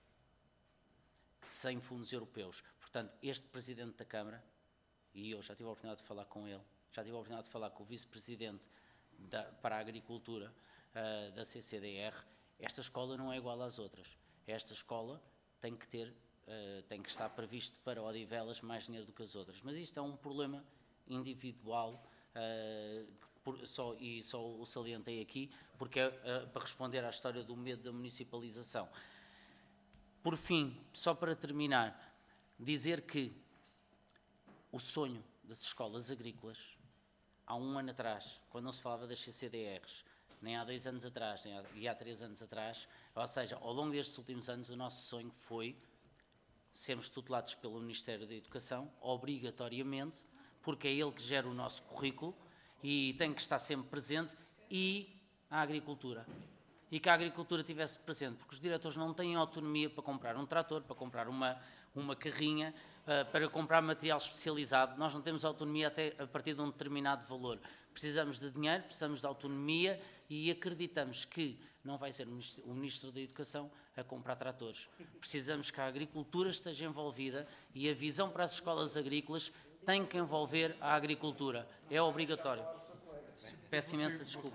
Sem fundos europeus. Portanto, este Presidente da Câmara, e eu já tive a oportunidade de falar com ele, já tive a oportunidade de falar com o Vice-Presidente para a Agricultura uh, da C C D R, esta escola não é igual às outras. Esta escola tem que ter Uh, tem que estar previsto para Odivelas mais dinheiro do que as outras. Mas isto é um problema individual uh, que por, só, e só o salientei aqui porque é uh, para responder à história do medo da municipalização. Por fim, só para terminar, dizer que o sonho das escolas agrícolas, há um ano atrás, quando não se falava das C C D Rs, nem há dois anos atrás, nem há, e há três anos atrás, ou seja, ao longo destes últimos anos, o nosso sonho foi sermos tutelados pelo Ministério da Educação, obrigatoriamente, porque é ele que gera o nosso currículo e tem que estar sempre presente, e a agricultura. E que a agricultura estivesse presente, porque os diretores não têm autonomia para comprar um trator, para comprar uma, uma carrinha, uh, para comprar material especializado. Nós não temos autonomia até a partir de um determinado valor. Precisamos de dinheiro, precisamos de autonomia e acreditamos que não vai ser o Ministro da Educação a comprar tratores. Precisamos que a agricultura esteja envolvida e a visão para as escolas agrícolas tem que envolver a agricultura. É obrigatório. Peço imensa desculpa.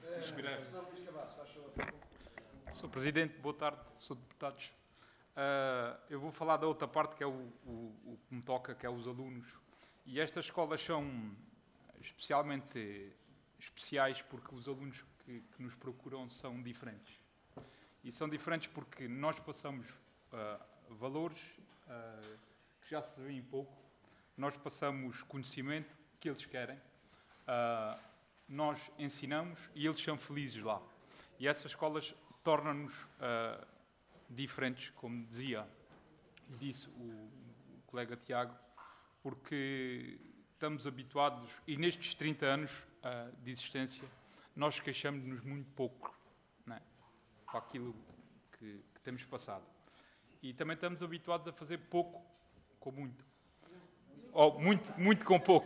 senhor Presidente, boa tarde, senhor Deputados. Uh, eu vou falar da outra parte, que é o, o, o que me toca, que é os alunos. E estas escolas são especialmente especiais porque os alunos que, que nos procuram são diferentes. E são diferentes porque nós passamos uh, valores uh, que já se veem pouco, nós passamos conhecimento que eles querem, uh, nós ensinamos e eles são felizes lá. E essas escolas tornam-nos uh, diferentes, como dizia e disse o, o colega Tiago, porque estamos habituados, e nestes trinta anos uh, de existência, nós queixamos-nos muito pouco, não é? Para aquilo que, que temos passado. E também estamos habituados a fazer pouco com muito. Ou muito, muito com pouco.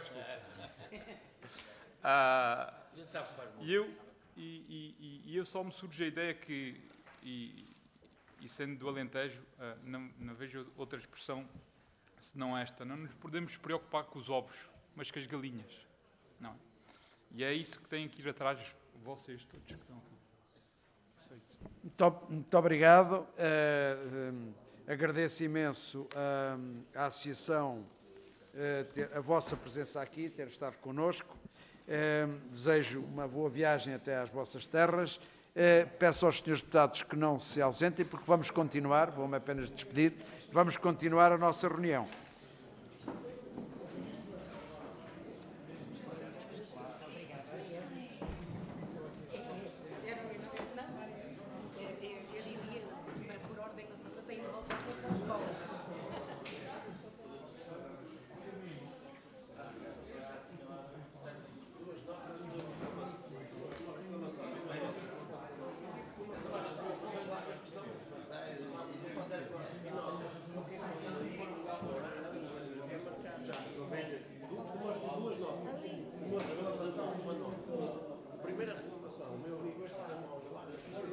Uh, e, eu, e, e, e eu só me surge a ideia que, e, e sendo do Alentejo, uh, não, não vejo outra expressão senão esta. Não nos podemos preocupar com os ovos, mas com as galinhas. Não. E é isso que têm que ir atrás, vocês todos que estão aqui. Muito, muito obrigado. Uh, um, agradeço imenso uh, à Associação uh, ter, a vossa presença aqui, ter estado connosco. Uh, desejo uma boa viagem até às vossas terras. Uh, peço aos senhores deputados que não se ausentem, porque vamos continuar, vou-me apenas despedir, vamos continuar a nossa reunião. Primeira reclamação, o meu amigo está a mão, lá nas